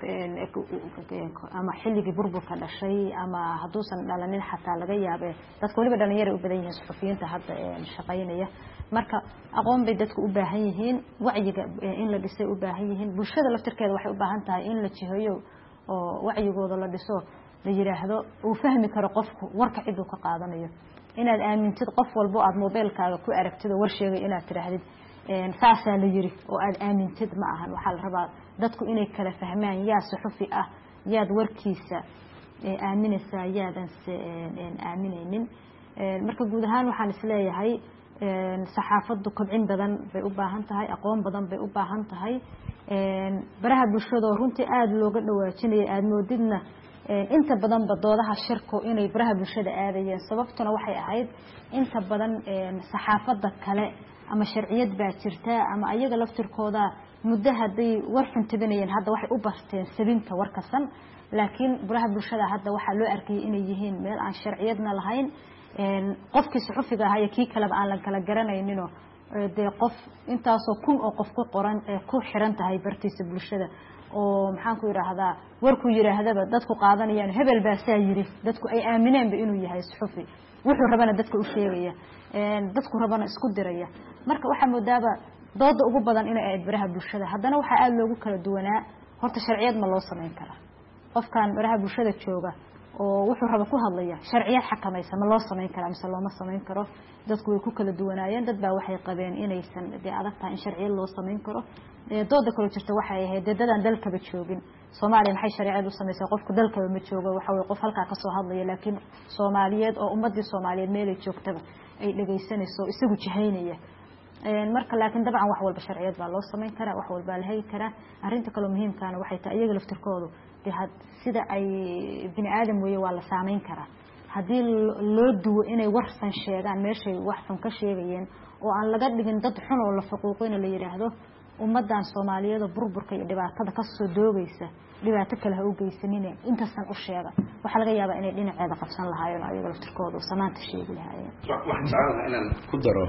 D: ama xilligii burburka dhashay ama haduusan dhalanin xataa laga yaabee dadka waliba dhalinyaro u badan yihiin suxufiyiinta hadda shaqaynaya marka aqoon bay dadku u baahan yihiin wacyiga in la dhisay u baahan yihiin bulshada laftirkeeda waxay u baahan tahay in la jiheeyo oo wacyigooda la dhiso la yiraahdo uu fahmi karo qofku warka cid uu ka qaadanayo inaad aamintid qof walbo aad mobilkaaga ku aragtid war sheegay inaad tiraahdid een saasa la yiri oo aad aamintid ma ahan waxa la rabaa dadku inay kala fahmaan yaa suxufi ah yaad warkiisa ee aaminaysa yaadan een aaminaynin marka guud ahaan waxaan isleeyahay een saxaafadu kobcin badan bay u baahan tahay aqoon badan bay u baahan tahay een baraha bulshada runtii aad looga dhawaajinayo aad moodidna inta badan badoodaha shirku inay baraha bulshada aadayeen sababtuna waxay ahayd inta badan saxaafada kale ama sharciyad baa jirta ama ayaga laftirkooda muddo haday war xuntabinayeen hadda waxay u barteen sabinta warkasan laakiin baraha bulshada hadda waxa loo arkay inay yihiin meel aan sharciyadna lahayn een qofkii suxufiga ahaa iyo kii kale aan la kala garanaynin oo de qof intaas oo kun oo qof ku qoran ku xiran tahay bartiisa bulshada oo maxaan ku yiraahdaa warku yiraahdaba dadku qaadanayaan hebel baa saa yiri dadku ay aamineen inuu yahay suxufi wuxuu rabana dadka u sheegaya een dadku rabana isku diraya marka waxa moodaaba dooda ugu badan in ay baraha bulshada haddana waxa aad loogu kala duwanaa horta sharciyad ma loo sameyn karaa qofkan baraha bulshada jooga oo wuxuu raba ku hadlaya sharciyad xakamaysa ma loo sameyn karaa mise looma sameyn karo dadku way ku kala duwanaayeen dad baa waxay qabeen inaysan de adag tahay in sharciyad loo sameyn karo dooda kale jirta waxay ahayd dadaan dalkaba joogin Soomaaliya maxay sharciyad u sameysay qofku dalkaba ma joogo waxa way qof halka ka soo hadlaya laakiin Soomaaliyeed oo ummadii Soomaaliyeed meel ay joogtaba ay dhageysanayso isagu jihaynaya een marka laakiin dabcan wax walba sharciyad baa loo sameyn karaa wax walba la heli karaa arinta kale muhiimka ah waxay tahay iyaga laftirkoodu had sida ay bini aadam weeye waa la saameyn karaa hadii loo duwo inay warsan sheegaan meeshay wax xun ka sheegayeen oo aan laga dhigin dad xun oo la faquuqina la yiraahdo ummadan Soomaaliyeed burburka iyo dhibaatada ka soo doogaysa dhibaato kale ha u geysanin inta san u sheega waxa laga yaabaa inay dhinaceeda qabsan lahaayeen ayaga laftirkoodu samaanta sheegi lahaayeen
E: waxaan jeclahay inaan ku daro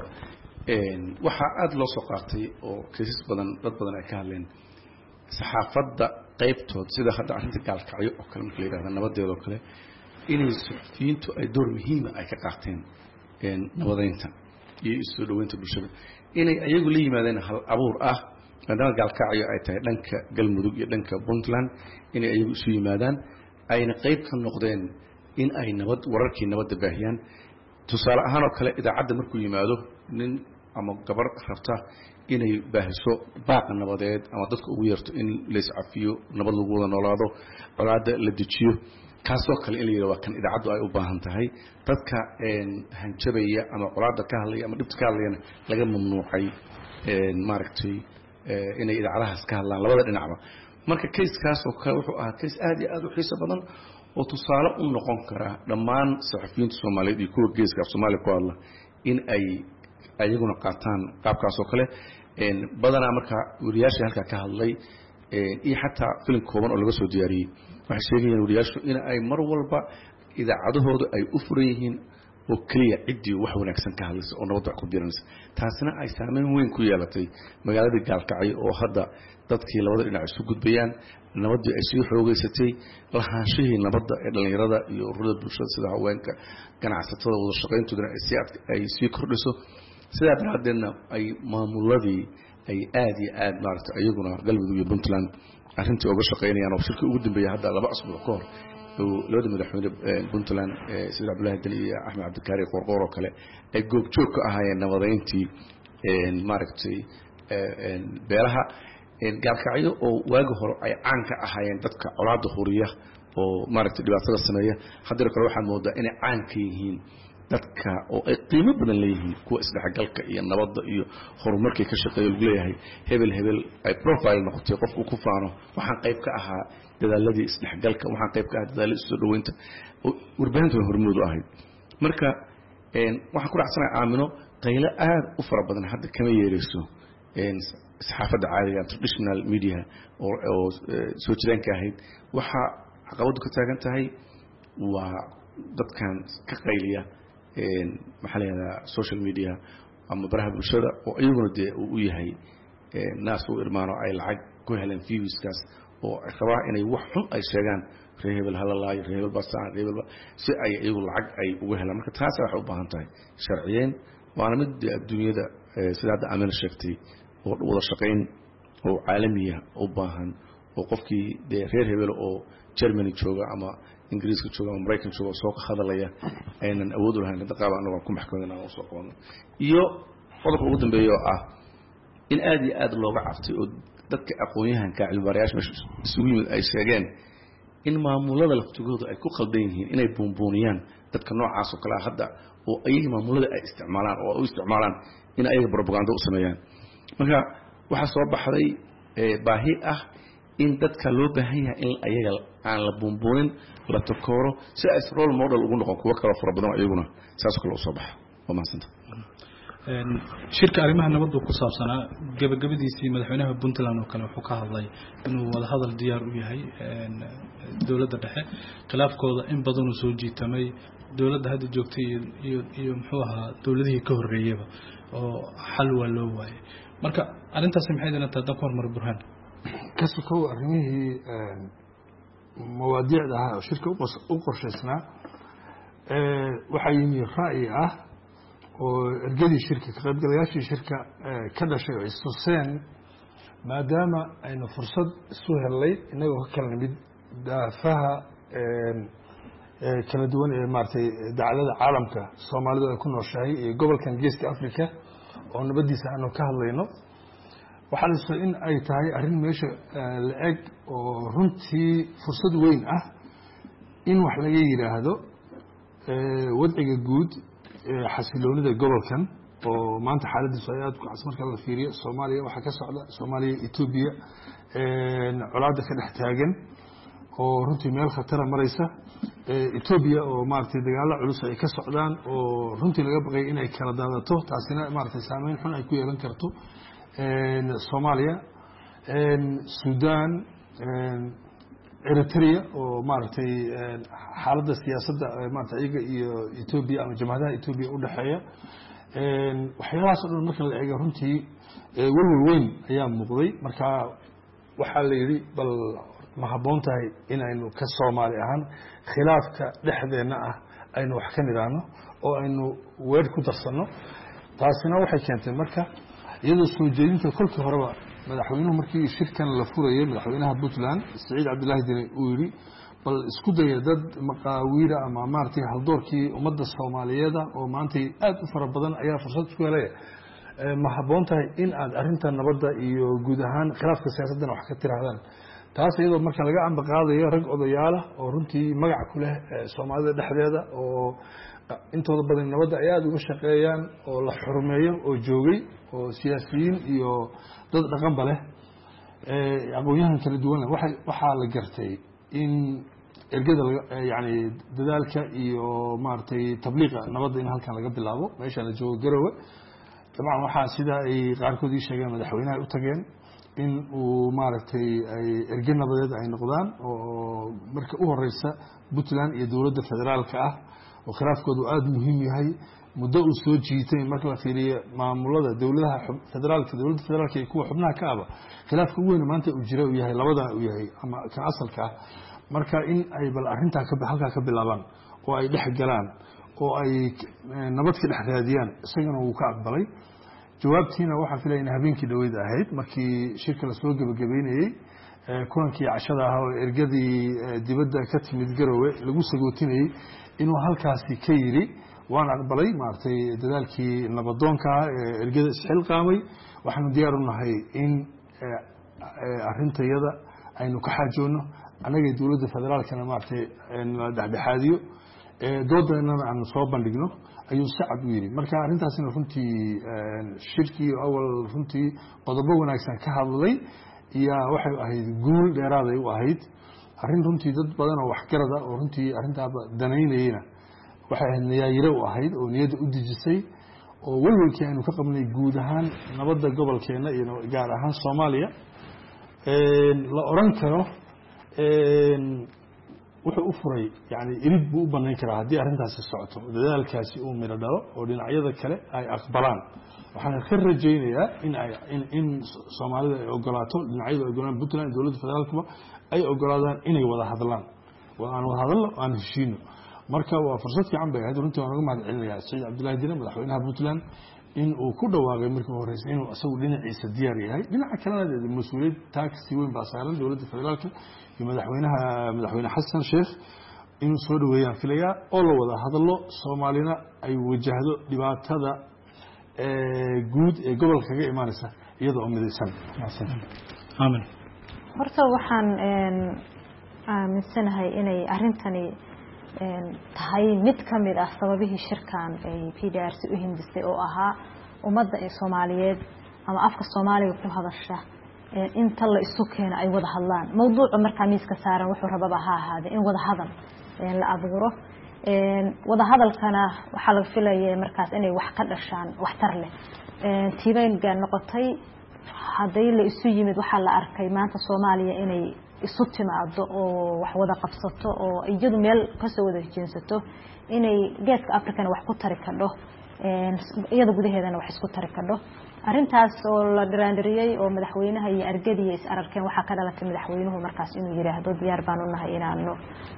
E: een waxa aad loo soo qaatay oo kiisas badan dad badan ay ka hadleen saxaafadda qaybtood sida hadda arinta gaalkacyo oo kale markii la yiraahdo nabadeedo kale inay suxufiyiintu ay door muhiim ah ay ka qaateen een nabadeynta iyo soo dhaweynta bulshada inay ayagu la yimaadeen hal abuur ah maadaama gaalkacyo ay tahay dhanka galmudug iyo dhanka Puntland inay ayagu isu yimaadaan ayna qayb ka noqdeen in ay nabad wararkii nabadda baahiyaan tusaale ahaan oo kale idaacadda markuu yimaado nin ama gabar rabta inay baahiso baaq nabadeed ama dadka ugu yeerto in la iscafiyo nabad lagu wada noolaado colaadda la dejiyo kaasoo kale in la yiraahdo kan idaacaddu ay u baahan tahay dadka een hanjabaya ama colaadda ka hadlaya ama dhibta ka hadlayana laga mamnuucay een maaragtay inay idaacadahaas ka hadlaan labada dhinacba marka case-kaas oo kale wuxuu ahaa case aad iyo aad u xiiso badan oo tusaale u noqon kara dhammaan saxafiyiinta Soomaaliyeed iyo kuwa geeska Soomaaliya ku hadla in ay ayaguna qaataan qaabkaas oo kale een badanaa marka wariyaasha halka ka hadlay ee iyo xataa film kooban oo laga soo diyaariyay waxay sheegayeen wariyaashu in ay mar walba idaacadahooda ay u furan yihiin oo kaliya cidii wax wanaagsan ka hadlaysa oo nabadda ku diiranaysa taasina ay saameyn weyn ku yeelatay magaalada gaalkacyo oo hadda dadkii labada dhinac isu gudbayaan nabadii ay sii xoogaysatay lahaanshihii nabadda ee dhalinyarada iyo ururada bulshada sida haweenka ganacsatada wada shaqayntooda ay sii ay sii kordhiso sidaa daraaddeedna ay maamuladii ay aad iyo aad maaragtay ayaguna galmudug iyo Puntland arrintii uga shaqaynayaan oo shirka ugu dambeeyay hadda laba asbuuc ka hor oo labada madaxweyne Puntland sida Abdullaahi Dali iyo Axmed Cabdikaari Qorqor oo kale ay goob joog ka ahaayeen nabadeyntii een maaragtay een beeraha een gaalkacyo oo waagi hore ay caan ka ahaayeen dadka colaadda huriya oo maaragtay dhibaatada sameeya haddana kale waxaa moodaa inay caan ka yihiin dadka oo ay qiimo badan leeyihiin kuwa isdhexgalka iyo nabadda iyo horumarkii ka shaqeeyo lagu leeyahay hebel hebel ay profile noqotay qofku ku faano waxaan qayb ka ahaa dadaaladii isdhexgalka waxaan qayb ka ahaa dadaaladii soo dhaweynta warbaahinta hormuud u ahayd marka een waxaan ku raacsanahay aamino qaylo aad u fara badan hadda kama yeerayso een saxaafadda caadiga traditional media oo oo soo jireenka ahayd waxa caqabadu ka taagan tahay waa dadkan ka qayliya een maxaa la yiraahdaa social media ama baraha bulshada oo iyaguna dee uu u yahay naas u irmaano ay lacag ku heleen viewskaas oo ay rabaa inay wax xun ay sheegaan reer hebel halalaayo reer hebel basaan reer hebel si ay iyagu lacag ay ugu helaan marka taas waxay u baahan tahay sharciyeyn waana mid adduunyada sida hadda ameen sheegtay oo wada shaqeyn oo caalamiya u baahan oo qofkii dee reer hebel oo Germany jooga ama Ingiriiska jooga ama Mareykan jooga soo ka hadalaya aynan awood u lahayn qaab anagu ku maxkamadana oo soo qoon iyo qodobka ugu dambeeyo ah in aad iyo aad looga cabtay oo dadka aqoon-yahanka cilmi-baarayaasha meesha isugu yimid ay sheegeen in maamulada laftigooda ay ku qaldan yihiin inay buunbuuniyaan dadka noocaas oo kale ah hadda oo ay maamulada ay isticmaalaan oo ay isticmaalaan in ay propaganda u sameeyaan marka waxa soo baxday baahi ah in dadka loo baahan yahay in ayaga aan la buunbuunin la takooro si ay role model ugu noqon kuwa kale fara badan ayaguna saas kale u soo baxa waa maasanta
H: shirka arrimaha nabadda ku saabsanaa gabagabadiisii madaxweynaha Puntland oo kale wuxuu ka hadlay inuu wada hadal diyaar u yahay dawladda dhexe khilaafkooda in badan uu soo jiitamay dawladda hadda joogtay iyo iyo muxuu ahaa dawladihii ka horeeyayba oo xal waa loo waayay marka arintaas maxay dana tahay dadku hormar burhaan
C: kasoo arrimihii mawaadiicda ah oo shirka u qorshaysnaa ee waxa yimi ra'yi ah oo ergadii shirka ka qaybgalayaashii shirka ka dhashay oo istuseen maadaama aynu fursad isu helay inagoo ka kala nimid daafaha kala duwan ee maaragtay dacalada caalamka Soomaalidu ay ku nooshahay iyo gobolkan Geeska Afrika oo nabadiisa aanu ka hadlayno waxaa la soo in ay tahay arrin meesha la eg oo runtii fursad weyn ah in wax laga yiraahdo wadciga guud xasiloonida gobolkan oo maanta xaaladiisu ay aad ku cas marka la fiiriyo Soomaaliya waxa ka socda Soomaaliya Ethiopia ee colaadda ka dhex taagan oo runtii meel khatar maraysa Ethiopia oo maartay dagaal culus ay ka socdaan oo runtii laga baqay in ay kala daadato taasina maartay saameyn xun ay ku yeelan karto ee Soomaaliya ee Sudan ee Eritrea oo maartay xaaladda siyaasadda maanta iyaga iyo Ethiopia ama jamhadaha Ethiopia u dhaxeeya ee waxyaalahaas oo dhan marka la eego runtii walwal weyn ayaa muuqday marka waxa la yiri bal ma haboon tahay in aynu ka Soomaali ahaan khilaafka dhexdeena ah aynu wax ka niraano oo aynu weer ku darsano taasina waxay keentay marka iyadoo soo jeedinta kolkii horeba madaxweynuhu markii shirkan la furayay madaxweynaha Puntland Saciid Cabdullaahi Dine uu yiri bal isku day dad maqaawiir ama maartay haldoorkii ummadda Soomaaliyeed oo maanta aad u fara badan ayaa fursad ku helay ma haboon tahay in aad arrinta nabadda iyo guud ahaan khilaafka siyaasadda wax ka tirahdaan taas iyadoo marka laga amba qaadayo rag odayaal ah oo runtii magac ku leh Soomaalida dhexdeeda oo intooda badan nabadda ay aad uga shaqeeyaan oo la xurmeeyo oo joogay oo siyaasiyiin iyo dad dhaqan bale ee aqoonyahan kala duwan waxa waxa la gartay in ergada yaani dadaalka iyo maartay tabliiqa nabadda in halkan laga bilaabo meesha la joogo Garowe dabcan waxa sida ay qaarkood ii sheegeen madaxweynaha u tageen in uu maartay ay erga nabadeed ay noqdaan oo marka u horeysa Puntland iyo dawladda federaalka ah oo khilaafkoodu aad muhiim yahay muddo uu soo jiitay marka la fiiriyo maamulada dawladaha federaalka dawladda federaalka iyo kuwa xubnaha ka ah khilaafka weyn maanta uu jiro uu yahay labada uu yahay ama ka asalka marka in ay bal arrinta ka halka ka bilaabaan oo ay dhex galaan oo ay nabad ka dhex raadiyaan isagana uu ka aqbalay jawaabtiina waxa filayna habeenkii dhaweyd ahayd markii shirka la soo gabagabeynayay kulankii cashada ah oo ergadii dibadda ka timid Garowe lagu sagootinayay inuu halkaasi ka yiri waan aqbalay maartay dadaalkii nabadoonka ee ergada isxil qaamay waxaanu diyaar u nahay in arintayada aynu ka xaajoono anaga dawladda federaalkana maartay la dhaxdhaxaadiyo ee doodana aan soo bandhigno ayuu sacad u yiri marka arintaasina runtii shirkii awal runtii qodobo wanaagsan ka hadlay iyo waxay ahayd guul dheeraad ay u ahayd arrin runtii dad badan oo wax garada oo runtii arrinta danaynayna waxay ahayd niyaayiro u ahayd oo niyada u dijisay oo walwalkii aynu ka qabnay guud ahaan nabadda gobolkeena iyo gaar ahaan Soomaaliya ee la oran karo ee wuxuu u furay yani irid buu u banayn karaa haddii arrintaasi socoto dadaalkaasi uu midho dhalo oo dhinacyada kale ay aqbalaan waxaan ka rajaynayaa in ay in soomaalida ay ogolaato dhinacyada ay ogolaan puntland dowladda federaalkuba ay ogolaadaan inay wada hadlaan aan wada hadalno aan heshiino marka waa fursad fiican bay ahayd runtii waan uga mahad celinayaa saciid cabdullaahi dine madaxweynaha puntland in uu ku dhawaaqay markii horeysa inuu isagu dhinaciisa diyaar yahay dhinaca kalena mas-uuliyad taagsi weyn baa saaran dowladda federaalka iyo madaxweynaha madaxweyne xasan sheekh inuu soo dhaweeyaan filayaa oo la wada hadlo soomaalina ay wajahdo dhibaatada guud ee gobolka kaga imaanaysa iyada oo midaysan
H: aamin
D: horta waxaan aaminsanahay inay arrintani tahay mid ka mid ah sababihii shirkan ay P D R C u hindisay oo ahaa ummadda Soomaaliyeed ama afka Soomaaliga ku hadasha inta la isu keeno ay wada hadlaan mawduuca markaa miiska saaran wuxuu rabaa ha ahaade in wada hadal la abuuro wada hadalkana waxa laga filayay markaas inay wax ka dhashaan wax tar leh tiibaynka noqotay haday la isu yimid waxa la arkay maanta Soomaaliya inay isu timaado oo wax wada qabsato oo iyadu meel ka soo wada jeensato inay geedka Afrikana wax ku tari karo ee iyada gudaheedana wax isku tari karo arintaas oo la dhiraandiriyay oo madaxweynaha iyo argadiye is ararkeen waxa ka dhalatay madaxweynuhu markaas inuu yiraahdo diyaar baan u nahay inaanu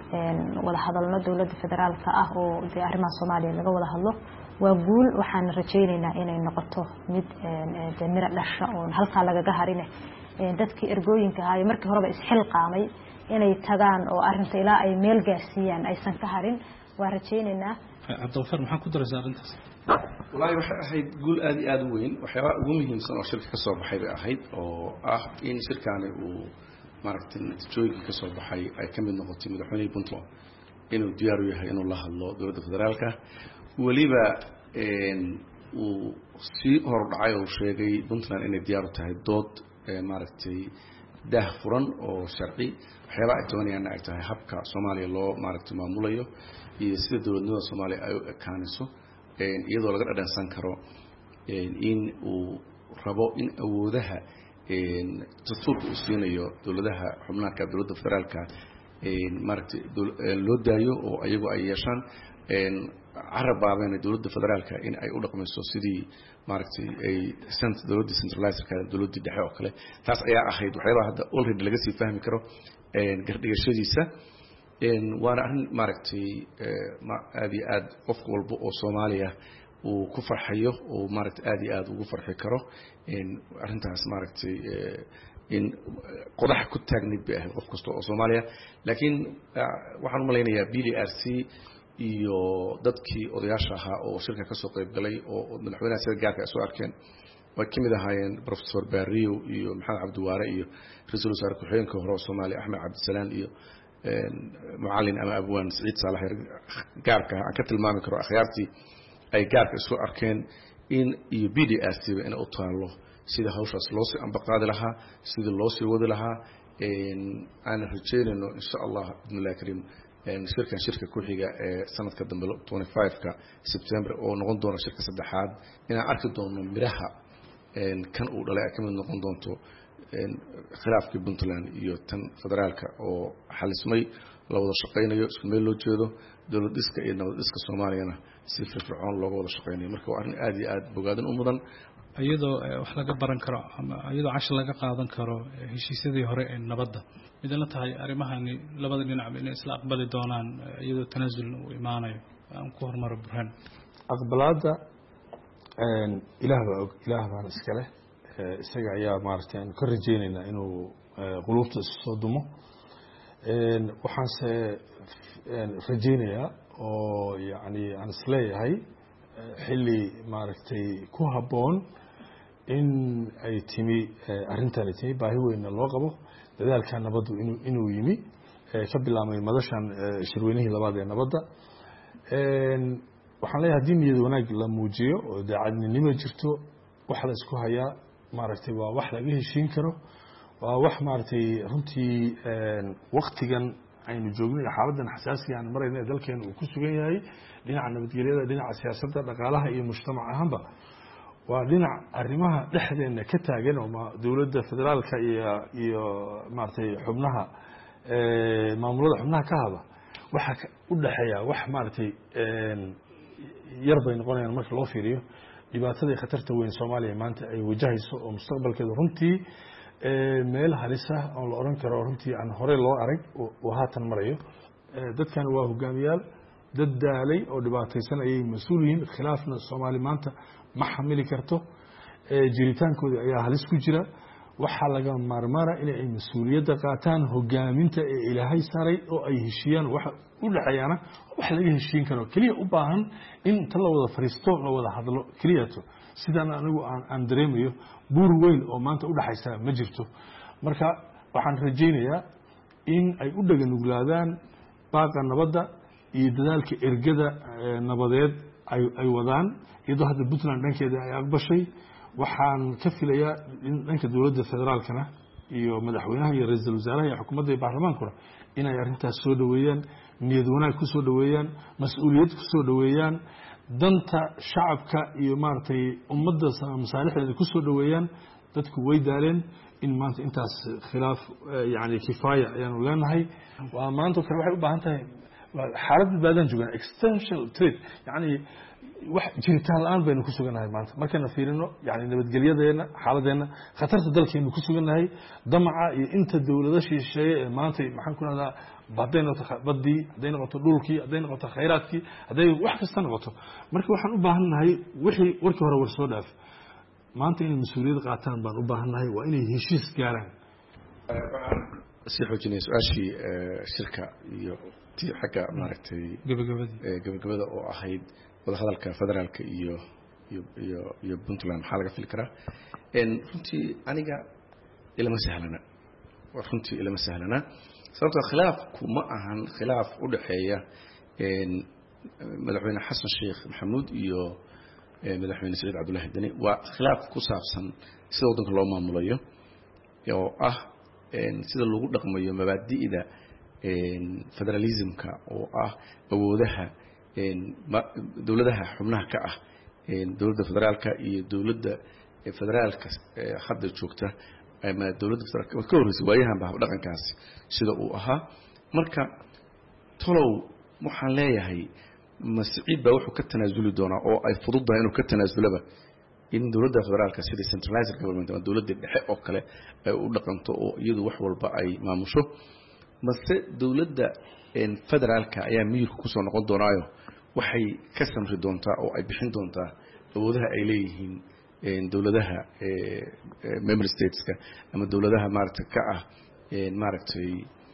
D: wada hadalno dowladda federaalka ah oo arrimaha Soomaaliya laga wada hadlo waa guul waxaan rajaynaynaa inay noqoto mid mira dhasha oo halka laga harin dadkii ergooyinka ahaa markii horeba isxil qaamay inay tagaan oo arinta ilaa ay meel gaarsiiyaan aysan ka harin waa rajaynaynaa
H: Cabdulfar maxaa ku daraysaa arintaas
E: wallahi waxa ahayd guul aad iyo aad u weyn waxyaaba ugu muhiimsan oo shirka ka soo baxay bay ahayd oo ah in shirkaani uu maaragtay natiijooyinka ka soo baxay ay ka mid noqotay madaxweynaha Puntland inuu diyaar u yahay inuu la hadlo dowladda federaalka waliba een uu si hor dhacay oo sheegay Puntland inay diyaar u tahay dood maaragtay dah furan oo sharci waxyaaba ay doonayaan ay tahay habka Soomaaliya loo maaragtay maamulayo iyo sida dowladnimada Soomaaliya ay u ekaanayso een iyadoo laga dhadhansan karo een in uu rabo in awoodaha een dastuurka uu siinayo dowladaha xubnaha ka dowladda federaalka een maaragtay loo daayo oo ayagu ay yeeshaan een carabaabeena dowladda federaalka in ay u dhaqmayso sidii maaragtay ay cent dowladda centralized ka dowladda dhexe oo kale taas ayaa ahayd waxyaaba hadda already laga sii fahmi karo een gardhigashadiisa een waana arrin maaragtay aad iyo aad qof walba oo Soomaaliya uu ku farxayo oo maaragtay aad iyo aad ugu farxi karo een arrintaas maaragtay in qodax ku taagnid baa qof kasta oo Soomaaliya laakiin waxaan u maleynayaa B D R C iyo dadkii odayaasha ahaa oo shirka ka soo qayb galay oo madaxweynaha sida gaarka soo arkeen way kamid ahaayeen professor Barrio iyo Maxamed Cabdiwaare iyo Ra'iisul Wasaare ku-xigeenka hore Soomaaliya Axmed Cabdisalaan iyo معلن أما أبوان سعيد صالح جارك عن كتل ما مكرو أخيارتي أي جارك سو أركان إن يبدي أستيب إن أطال الله سيد هوش أصلوسي أم بقاد لها سيد اللوسي ود لها إن أنا رجال إنه إن شاء الله بإذن الله كريم إن شركة شركة كل حاجة سنة كدم بلو خمسة وعشرين ك سبتمبر أو نقول دون شركة سدحاد إن أركض دون مرها إن كان أول لا كمان نقول دون تو khilaafkii Puntland iyo tan federaalka oo xalismay la wada shaqeynayo isku meel loo jeedo dowlad dhiska iyo nabad dhiska Soomaaliyana si firfircoon looga wada shaqeynayo marka waa arrin aad iyo aad bogaadan u mudan
H: iyadoo wax laga baran karo ama iyadoo cashar laga qaadan karo heshiisyadii hore ee nabadda midna la tahay arimahani labada dhinac inay isla aqbali doonaan iyadoo tanaasul u imaanayo aan ku hormaro burhan
C: aqbalaada een ilaah baa ilaah baa iska leh isaga ayaa maartay aan ka rajeynaynaa inuu qulubta soo dumo een waxaan se rajeynayaa oo yaani aan isleeyahay xilli maartay ku haboon in ay timi arrintan ay timi baahi weyn loo qabo dadaalka nabadu inuu inuu yimi ka bilaabmay madashan shirweynihii labaad ee nabadda een waxaan leeyahay haddii niyad wanaag la muujiyo oo daacadnimo jirto waxa la isku hayaa maaragtay waa wax laga heshiin karo waa wax maaragtay runtii waqtigan aynu joogno xaaladdan xasaasiga aan marayna dalkeena uu ku sugan yahay dhinaca nabadgelyada dhinaca siyaasadda dhaqaalaha iyo mujtamac ahaanba waa dhinac arrimaha dhexdeena ka taagan oo dowladda federaalka iyo iyo maaragtay xubnaha maamulada xubnaha ka haba waxa u dhaxeeya wax maaragtay yar bay noqonayaan marka loo fiiriyo dhibaatada khatarta weyn Soomaaliya maanta ay wajahayso oo mustaqbalkeeda runtii meel halis ah oo la oran karo runtii aan hore loo arag oo haatan marayo dadkan waa hogaamiyaal dad daalay oo dhibaataysan ayay mas'uul yihiin khilaafna Soomaali maanta ma xamili karto jiritaankooda ayaa halis ku jira waxa laga maarmaara in ay mas'uuliyadda qaataan hogaaminta ee Ilaahay saaray oo ay heshiyaan waxa u dhaxayana wax laga heshiin karo kaliya u baahan in inta la wada fariisto la wada hadlo kaliyato sidaan anigu aan aan dareemayo buur weyn oo maanta u dhaxaysa ma jirto marka waxaan rajaynayaa in ay u dhagan uglaadaan baaqa nabadda iyo dadaalka ergada nabadeed ay ay wadaan iyadoo hadda Puntland dhankeeda ay aqbashay waxaan ka filayaa in dhanka dawladda federaalkana iyo madaxweynaha iyo ra'iisul wasaaraha iyo xukuumadda iyo baarlamaankuna inay arrintaas soo dhaweeyaan niyad wanaag ku soo dhaweeyaan mas'uuliyad ku soo dhaweeyaan danta shacabka iyo maartay ummadda masaalixdeeda ku soo dhaweeyaan dadku way daaleen in maanta intaas khilaaf yaani kifaaya ayaan leenahay waa maanta waxay u baahan tahay xaalad baadan joogan extensional threat yaani wax jiritaan la'aan baynu ku suganahay maanta markana fiirino yaani nabadgelyadeena xaaladeena khatarta dalkeenu ku suganahay damaca iyo inta dawladda shisheeye ee maanta maxaan ku radaa badayno badii hadayna qoto dhulkii hadayna qoto khayraadkii haday wax kasta noqoto marka waxaan u baahanahay wixii warkii hore war soo dhaaf maanta in mas'uuliyad qaataan baan u baahanahay waa inay heshiis gaaraan
E: si xoojinayso aashii shirka iyo tii xagga maaragtay
H: gabagabada
E: gabagabada oo ahayd wada hadalka federaalka iyo iyo iyo Puntland maxaa laga fili karaa in runtii aniga ilama sahlana runtii ilama sahlana sababtoo khilaafku ma ahan khilaaf u dhaxeeya in madaxweyne Xasan Sheekh Maxamuud iyo madaxweyne Saciid Cabdullaahi Dani waa khilaaf ku saabsan sida waddanka loo maamulayo oo ah sida lagu dhaqmayo mabaadi'da federalismka oo ah awoodaha dawladaha xubnaha ka ah dawladda federaalka iyo dawladda federaalka hadda joogta ama dawladda federaalka ka horreysay waayahan baa dhaqankaasi sida uu ahaa marka tolow waxaan leeyahay masciid baa wuxuu ka tanaasuli doonaa oo ay fududahay inuu ka tanaasulaba in dawladda federaalka sida centralized government ama dawladda dhexe oo kale ay u dhaqanto oo iyadu wax walba ay maamusho mase dawladda federaalka ayaa miyirku ku soo noqon doonaayo waxay ka samri doontaa oo ay bixin doontaa awoodaha ay leeyihiin dawladaha member stateska ama dawladaha maaragtay ka ah maaragtay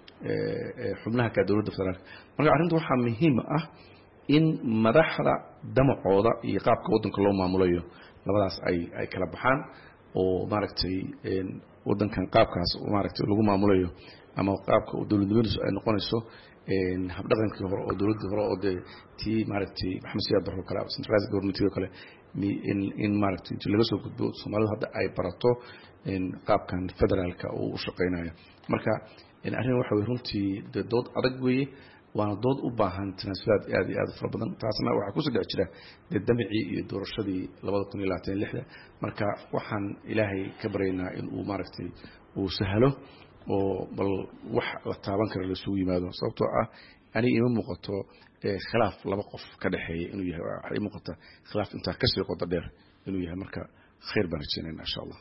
E: xubnaha ka dawladda federaalka marka arrinta waxaa muhiim ah in madaxda damacooda iyo qaabka waddanka loo maamulayo labadaas ay ay kala baxaan oo maaragtay waddankan qaabkaas maaragtay lagu maamulayo ama qaabka dawladnimadiisu ay noqonayso habdhaqankii hore oo dawladda hore oo tii maaragtay maxamed siyaad barro kale centralized government oo kale in in maaragtay laga soo gudbo Soomaalidu hadda ay barato qaabkan federaalka oo u shaqeynayo marka in arrin waxa way runtii dood adag weeye waana dood u baahan tanaasulaad aad iyo aad fara badan taasna waxa ku soo dhici jira damicii iyo doorashadii laba kun iyo labaatan iyo lix marka waxaan ilaahay ka baryaynaa in uu maaragtay uu sahalo oo bal wax la taaban karo la soo yimaado sababtoo ah ani ima muuqato khilaaf laba qof ka dhaxeeya inuu yahay waxa ay muuqata khilaaf inta ka sii qoto dheer inuu yahay marka khayr baan rajaynaynaa insha Allah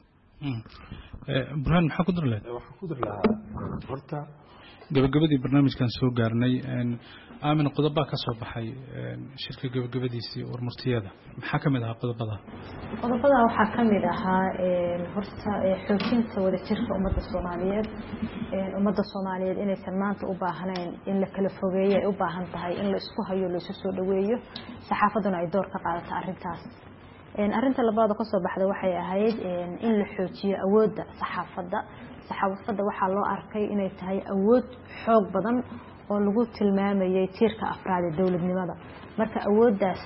H: ee burhan maxaa ku dir lahayd
C: waxaan ku dir lahaa horta
H: gabagabadii barnaamijkan soo gaarnay aamin qodob ka soo baxay shirka gabagabadiisii warmartiyada maxaa kamid ah qodobada
D: qodobada waxaa kamid ahaa horta xoojinta wada jirka ummadda Soomaaliyeed ummadda Soomaaliyeed inaysan maanta u baahnayn in la kala fogeeyo ay u baahan tahay in la isku hayo la isu soo dhaweeyo saxaafaduna ay door ka qaadato arrintaas arrinta labaad oo ka soo baxday waxay ahayd in la xoojiyo awoodda saxaafadda saxaafadda waxaa loo arkay inay tahay awood xoog badan oo lagu tilmaamayay tiirka afraad ee dawladnimada marka awooddaas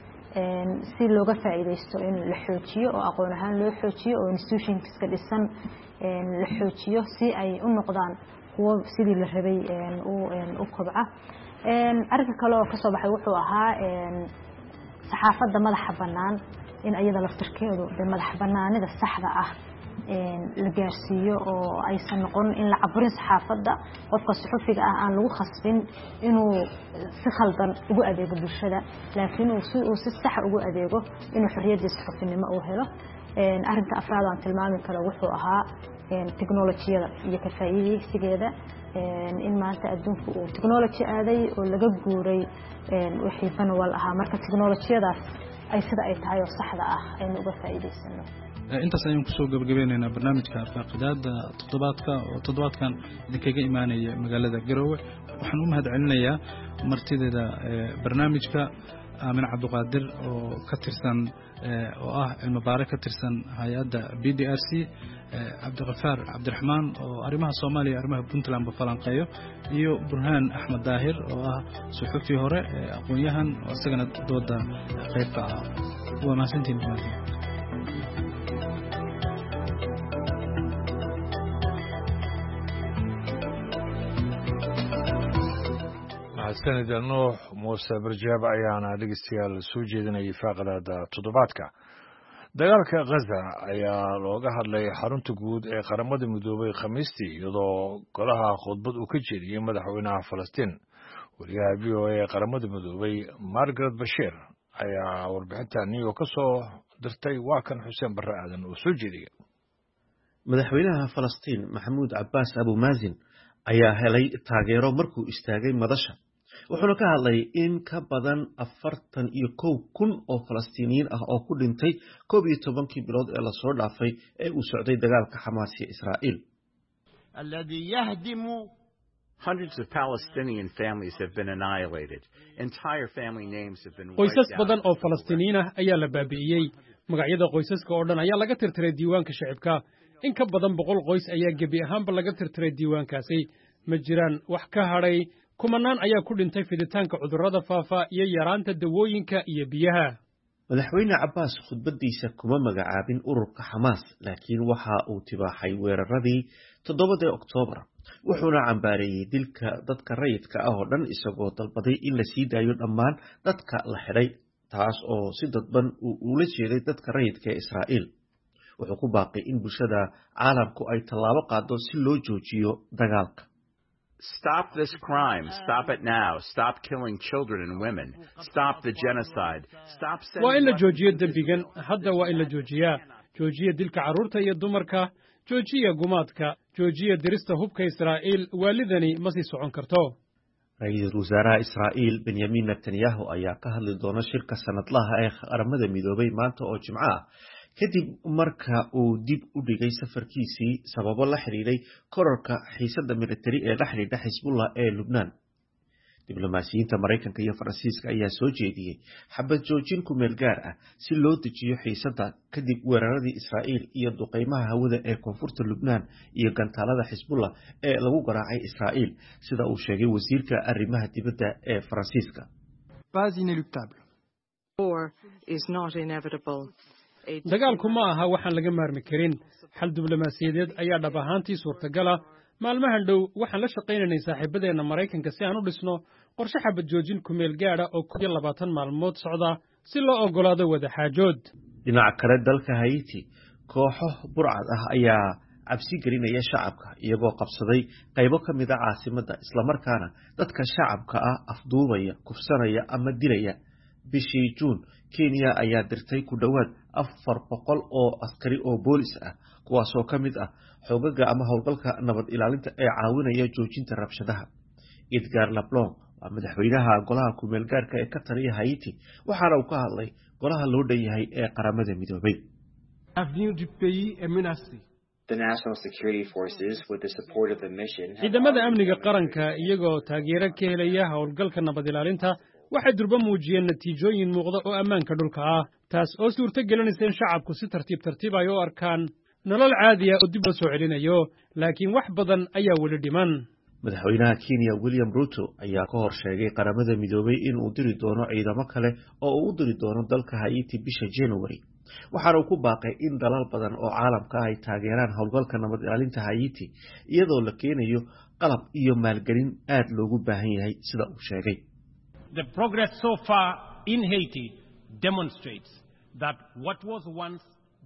D: si looga faa'iideysto in la xoojiyo oo aqoon ahaan loo xoojiyo oo institutionska dhisan la xoojiyo si ay u noqdaan kuwo sidii la rabay u kobca arrinka kale oo ka soo baxay wuxuu ahaa saxaafadda madaxa bannaan in ayada laftirkeedu madax bannaanida saxda ah la gaarsiiyo oo aysan noqon in la caburin saxaafadda qofka suxufiga ah aan lagu khasbin inuu si khaldan ugu adeego bulshada laakiin uu si uu si sax ugu adeego inuu xorriyadda suxufinimo uu helo arrinta afraad aan tilmaami karo wuxuu ahaa teknolojiyada iyo ka faa'iidaysigeeda in maanta adduunku uu technology aaday oo laga guuray wixii banwal ahaa marka teknolojiyadaas ay sida ay tahay oo saxda ah aynu uga faa'iidaysano
H: intaas ayaan kusoo gabagabaynaynaa barnaamijka faaqidaada toddobaadka oo toddobaadkan idinkaga imaanaya magaalada Garowe waxaan u mahad celinayaa martideeda barnaamijka Aamin Cabduqaadir oo ka tirsan oo ah cilmi baare ka tirsan hay'adda B D R C Cabdiqafaar Cabdiraxmaan oo arrimaha Soomaaliya arrimaha Puntland falanqeeyo iyo Burhaan Axmed Daahir oo ah suxufi hore aqoon-yahan oo isagana dooda qayb ka ah waa mahadsantiin
B: sanad nuux muuse barjaab ayaana dhegeystayaal soo jeedinayay faaqadaada toddobaadka dagaalka Gaza ayaa looga hadlay xarunta guud ee qaramada midoobay Khamiistii iyadoo golaha khudbad uu ka jeediyay madaxweynaha Falastiin wariyaha V O A ee qaramada midoobay Margaret Bashir ayaa warbixintan iyo ka soo dirtay waa kan Xuseen Barre Aadan oo soo jeediyay
I: madaxweynaha Falastiin Mahmoud Abbas Abu Mazin ayaa helay taageero markuu istaagay madasha wuxuuna ka hadlay in ka badan afartan iyo kow kun oo Falastiiniyiin ah oo ku dhintay koob iyo tobankii bilood ee la soo dhaafay ee uu socday dagaalka Xamaas iyo Israa'iil
J: alladhi yahdimu hundreds of Palestinian families have been annihilated entire family names have been
K: qoysas badan oo Falastiiniyiin ah ayaa la baabi'iyay magacyada qoysaska oo dhan ayaa laga tirtiray diiwaanka shacabka in ka badan boqol qoys ayaa gebi ahaanba laga tirtiray diiwaankaasi ma jiraan wax ka hadhay kumanaan ayaa ku dhintay fiditaanka cudurrada faafa iyo yaraanta dawooyinka iyo biyaha
I: madaxweyne Abbas khudbadiisa kuma magacaabin ururka Xamaas laakiin waxa uu tibaaxay weeraradii toddobada Oktoobar wuxuuna cambaareeyay dilka dadka rayidka ah oo dhan isagoo dalbaday in la sii daayo dhammaan dadka la xidhay taas oo si dadban uu la jeeday dadka rayidka ee Israa'iil wuxuu ku baaqay in bulshada caalamku ay tallaabo qaado si loo joojiyo dagaalka
J: Stop this crime. Stop it now. Stop killing children and women. Stop the genocide. Stop
K: waa in la joojiyo dembigan hadda waa in la joojiyaa joojiya dilka carruurta iyo dumarka joojiya gumaadka joojiya dirista hubka Israa'iil waalidani ma sii socon karto
I: ra'iisul wasaaraha Israa'iil Benjamin Netanyahu ayaa ka hadli doona shirka sanadlaha ee qaramada midoobay maanta oo Jimco ah kadib marka uu dib u dhigay safarkiisii sababo la xiriiray kororka xiisadda militari ee la xiriirta Xisbullah ee Lubnaan diblomaasiyiinta Mareykanka iyo Faransiiska ayaa soo jeediyay xabad joojin ku meel gaar ah si loo dejiyo xiisadda kadib weeraradii Israa'iil iyo duqeymaha hawada ee koonfurta Lubnaan iyo gantaalada Xisbullah ee lagu garaacay Israa'iil sida uu sheegay wasiirka arrimaha dibadda ee Faransiiska
L: pas inéluctable
M: war is not inevitable
K: dagaalku ma aha waxaan laga maarmi karin xal diblomaasiyadeed ayaa dhab ahaantii suurtagal ah maalmahan dhow waxaan la shaqaynaynay saaxiibadeena Mareykanka si aan u dhisno qorshe xabad joojin ku meel gaar ah oo koob iyo labaatan maalmood socda si loo ogolaado wada xaajood
I: dhinaca kale dalka Haiti kooxo burcad ah ayaa cabsi gelinaya shacabka iyagoo qabsaday qaybo ka mid ah caasimadda isla markaana dadka shacabka ah afduubaya kufsanaya ama dilaya bishii Juun Kenya ayaa dirtay ku dhawaad afar boqol oo askari oo boolis ah kuwaas oo ka mid ah xogaga ama howlgalka nabad ilaalinta ee caawinaya joojinta rabshadaha Edgar Laplon waa madaxweynaha golaha ku meel gaarka ee ka taliya Haiti waxaana uu ka hadlay golaha loo dhanyahay ee qaramada midoobay
L: avenir du pays est menacé
N: The National Security Forces, with the support of the mission,
K: ciidamada amniga qaranka iyagoo taageero ka helaya howlgalka nabad ilaalinta waxay durba muujiyeen natiijooyin muuqda oo ammaanka dhulka ah taas oo suurto gelinaysa in shacabku si tartiib tartiib ay u arkaan nolol caadi ah oo dib loo soo celinayo laakiin wax badan ayaa weli dhiman
I: madaxweynaha Kenya William Ruto ayaa ka hor sheegay qaramada midoobay in uu diri doono ciidamo kale oo uu u diri doono dalka Haiti bisha January waxaana uu ku baaqay in dalal badan oo caalamka ay taageeraan howlgalka nabad ilaalinta Haiti iyadoo la keenayo qalab iyo maalgelin aad loogu baahan yahay sida uu sheegay
O: The progress so far in Haiti demonstrates that what was once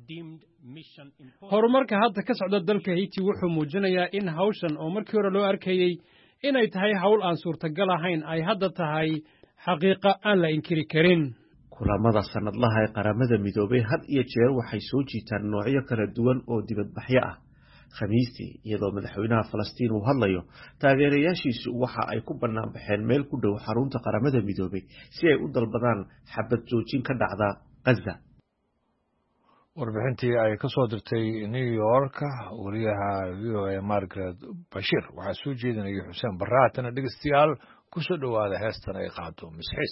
K: horumarka hadda ka socda dalka Haiti wuxuu muujinayaa in hawshan oo markii hore loo arkayay inay tahay hawl aan suurtagal ahayn ay hadda tahay xaqiiqo aan la inkiri karin.
I: kulamada sanadlaha ee qaramada midoobay had iyo jeer waxay soo jiitaan noocyo kala duwan oo dibadbaxyo ah. khamiistii iyadoo madaxweynaha Falastiin uu hadlayo, taageerayaashiisu waxa ay ku bannaan baxeen meel ku dhow xarunta qaramada midoobay si ay u dalbadaan xabad joojin ka dhacda Gaza.
B: warbixintii ay ka soo dirtay New York wariyaha V O A Margaret Bashir waxaa soo jeedinaya Xuseen Barraatana. dhegeystayaal ku soo dhowaada heestan ay qaado Misxiis.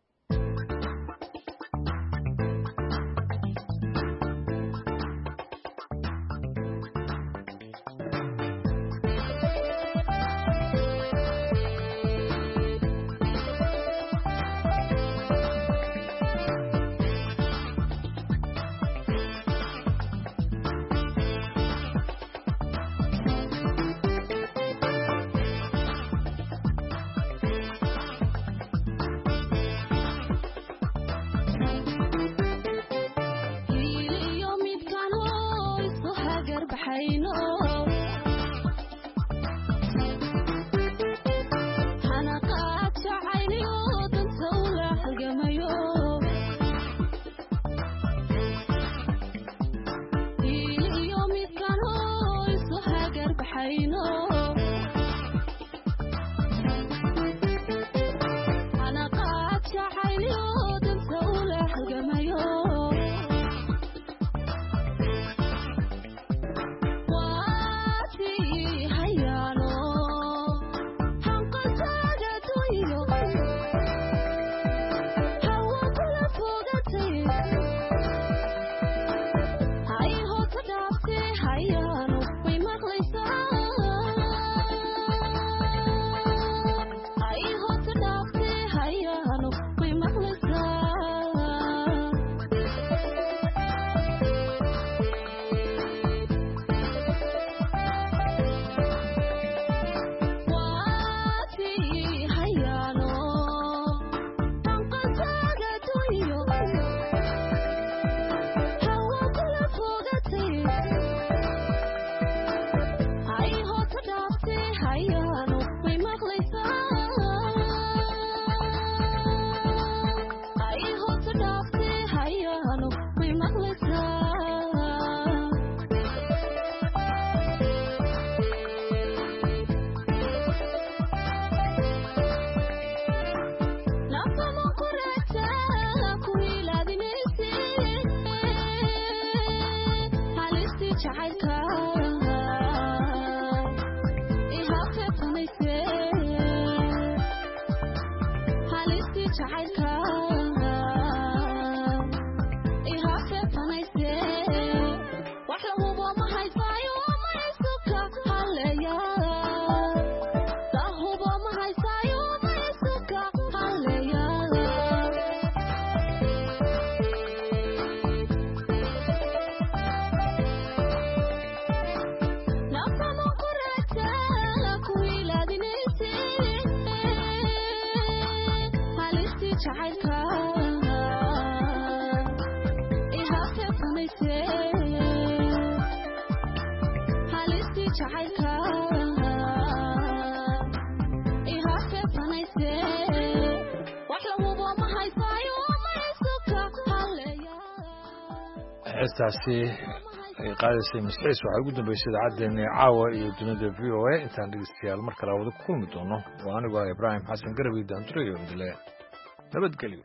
B: heestaasi ay qaadaysay Misxiis waxay ugu dambeysay idaacaddeena caawa iyo dunida V O A. intaan dhegeystayaal mar kale wada ku kulmi doono waa anigu Ibraahim Xasan Garabi daanturayo idile nabadgelyo.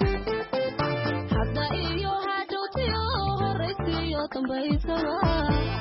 O: Somebody so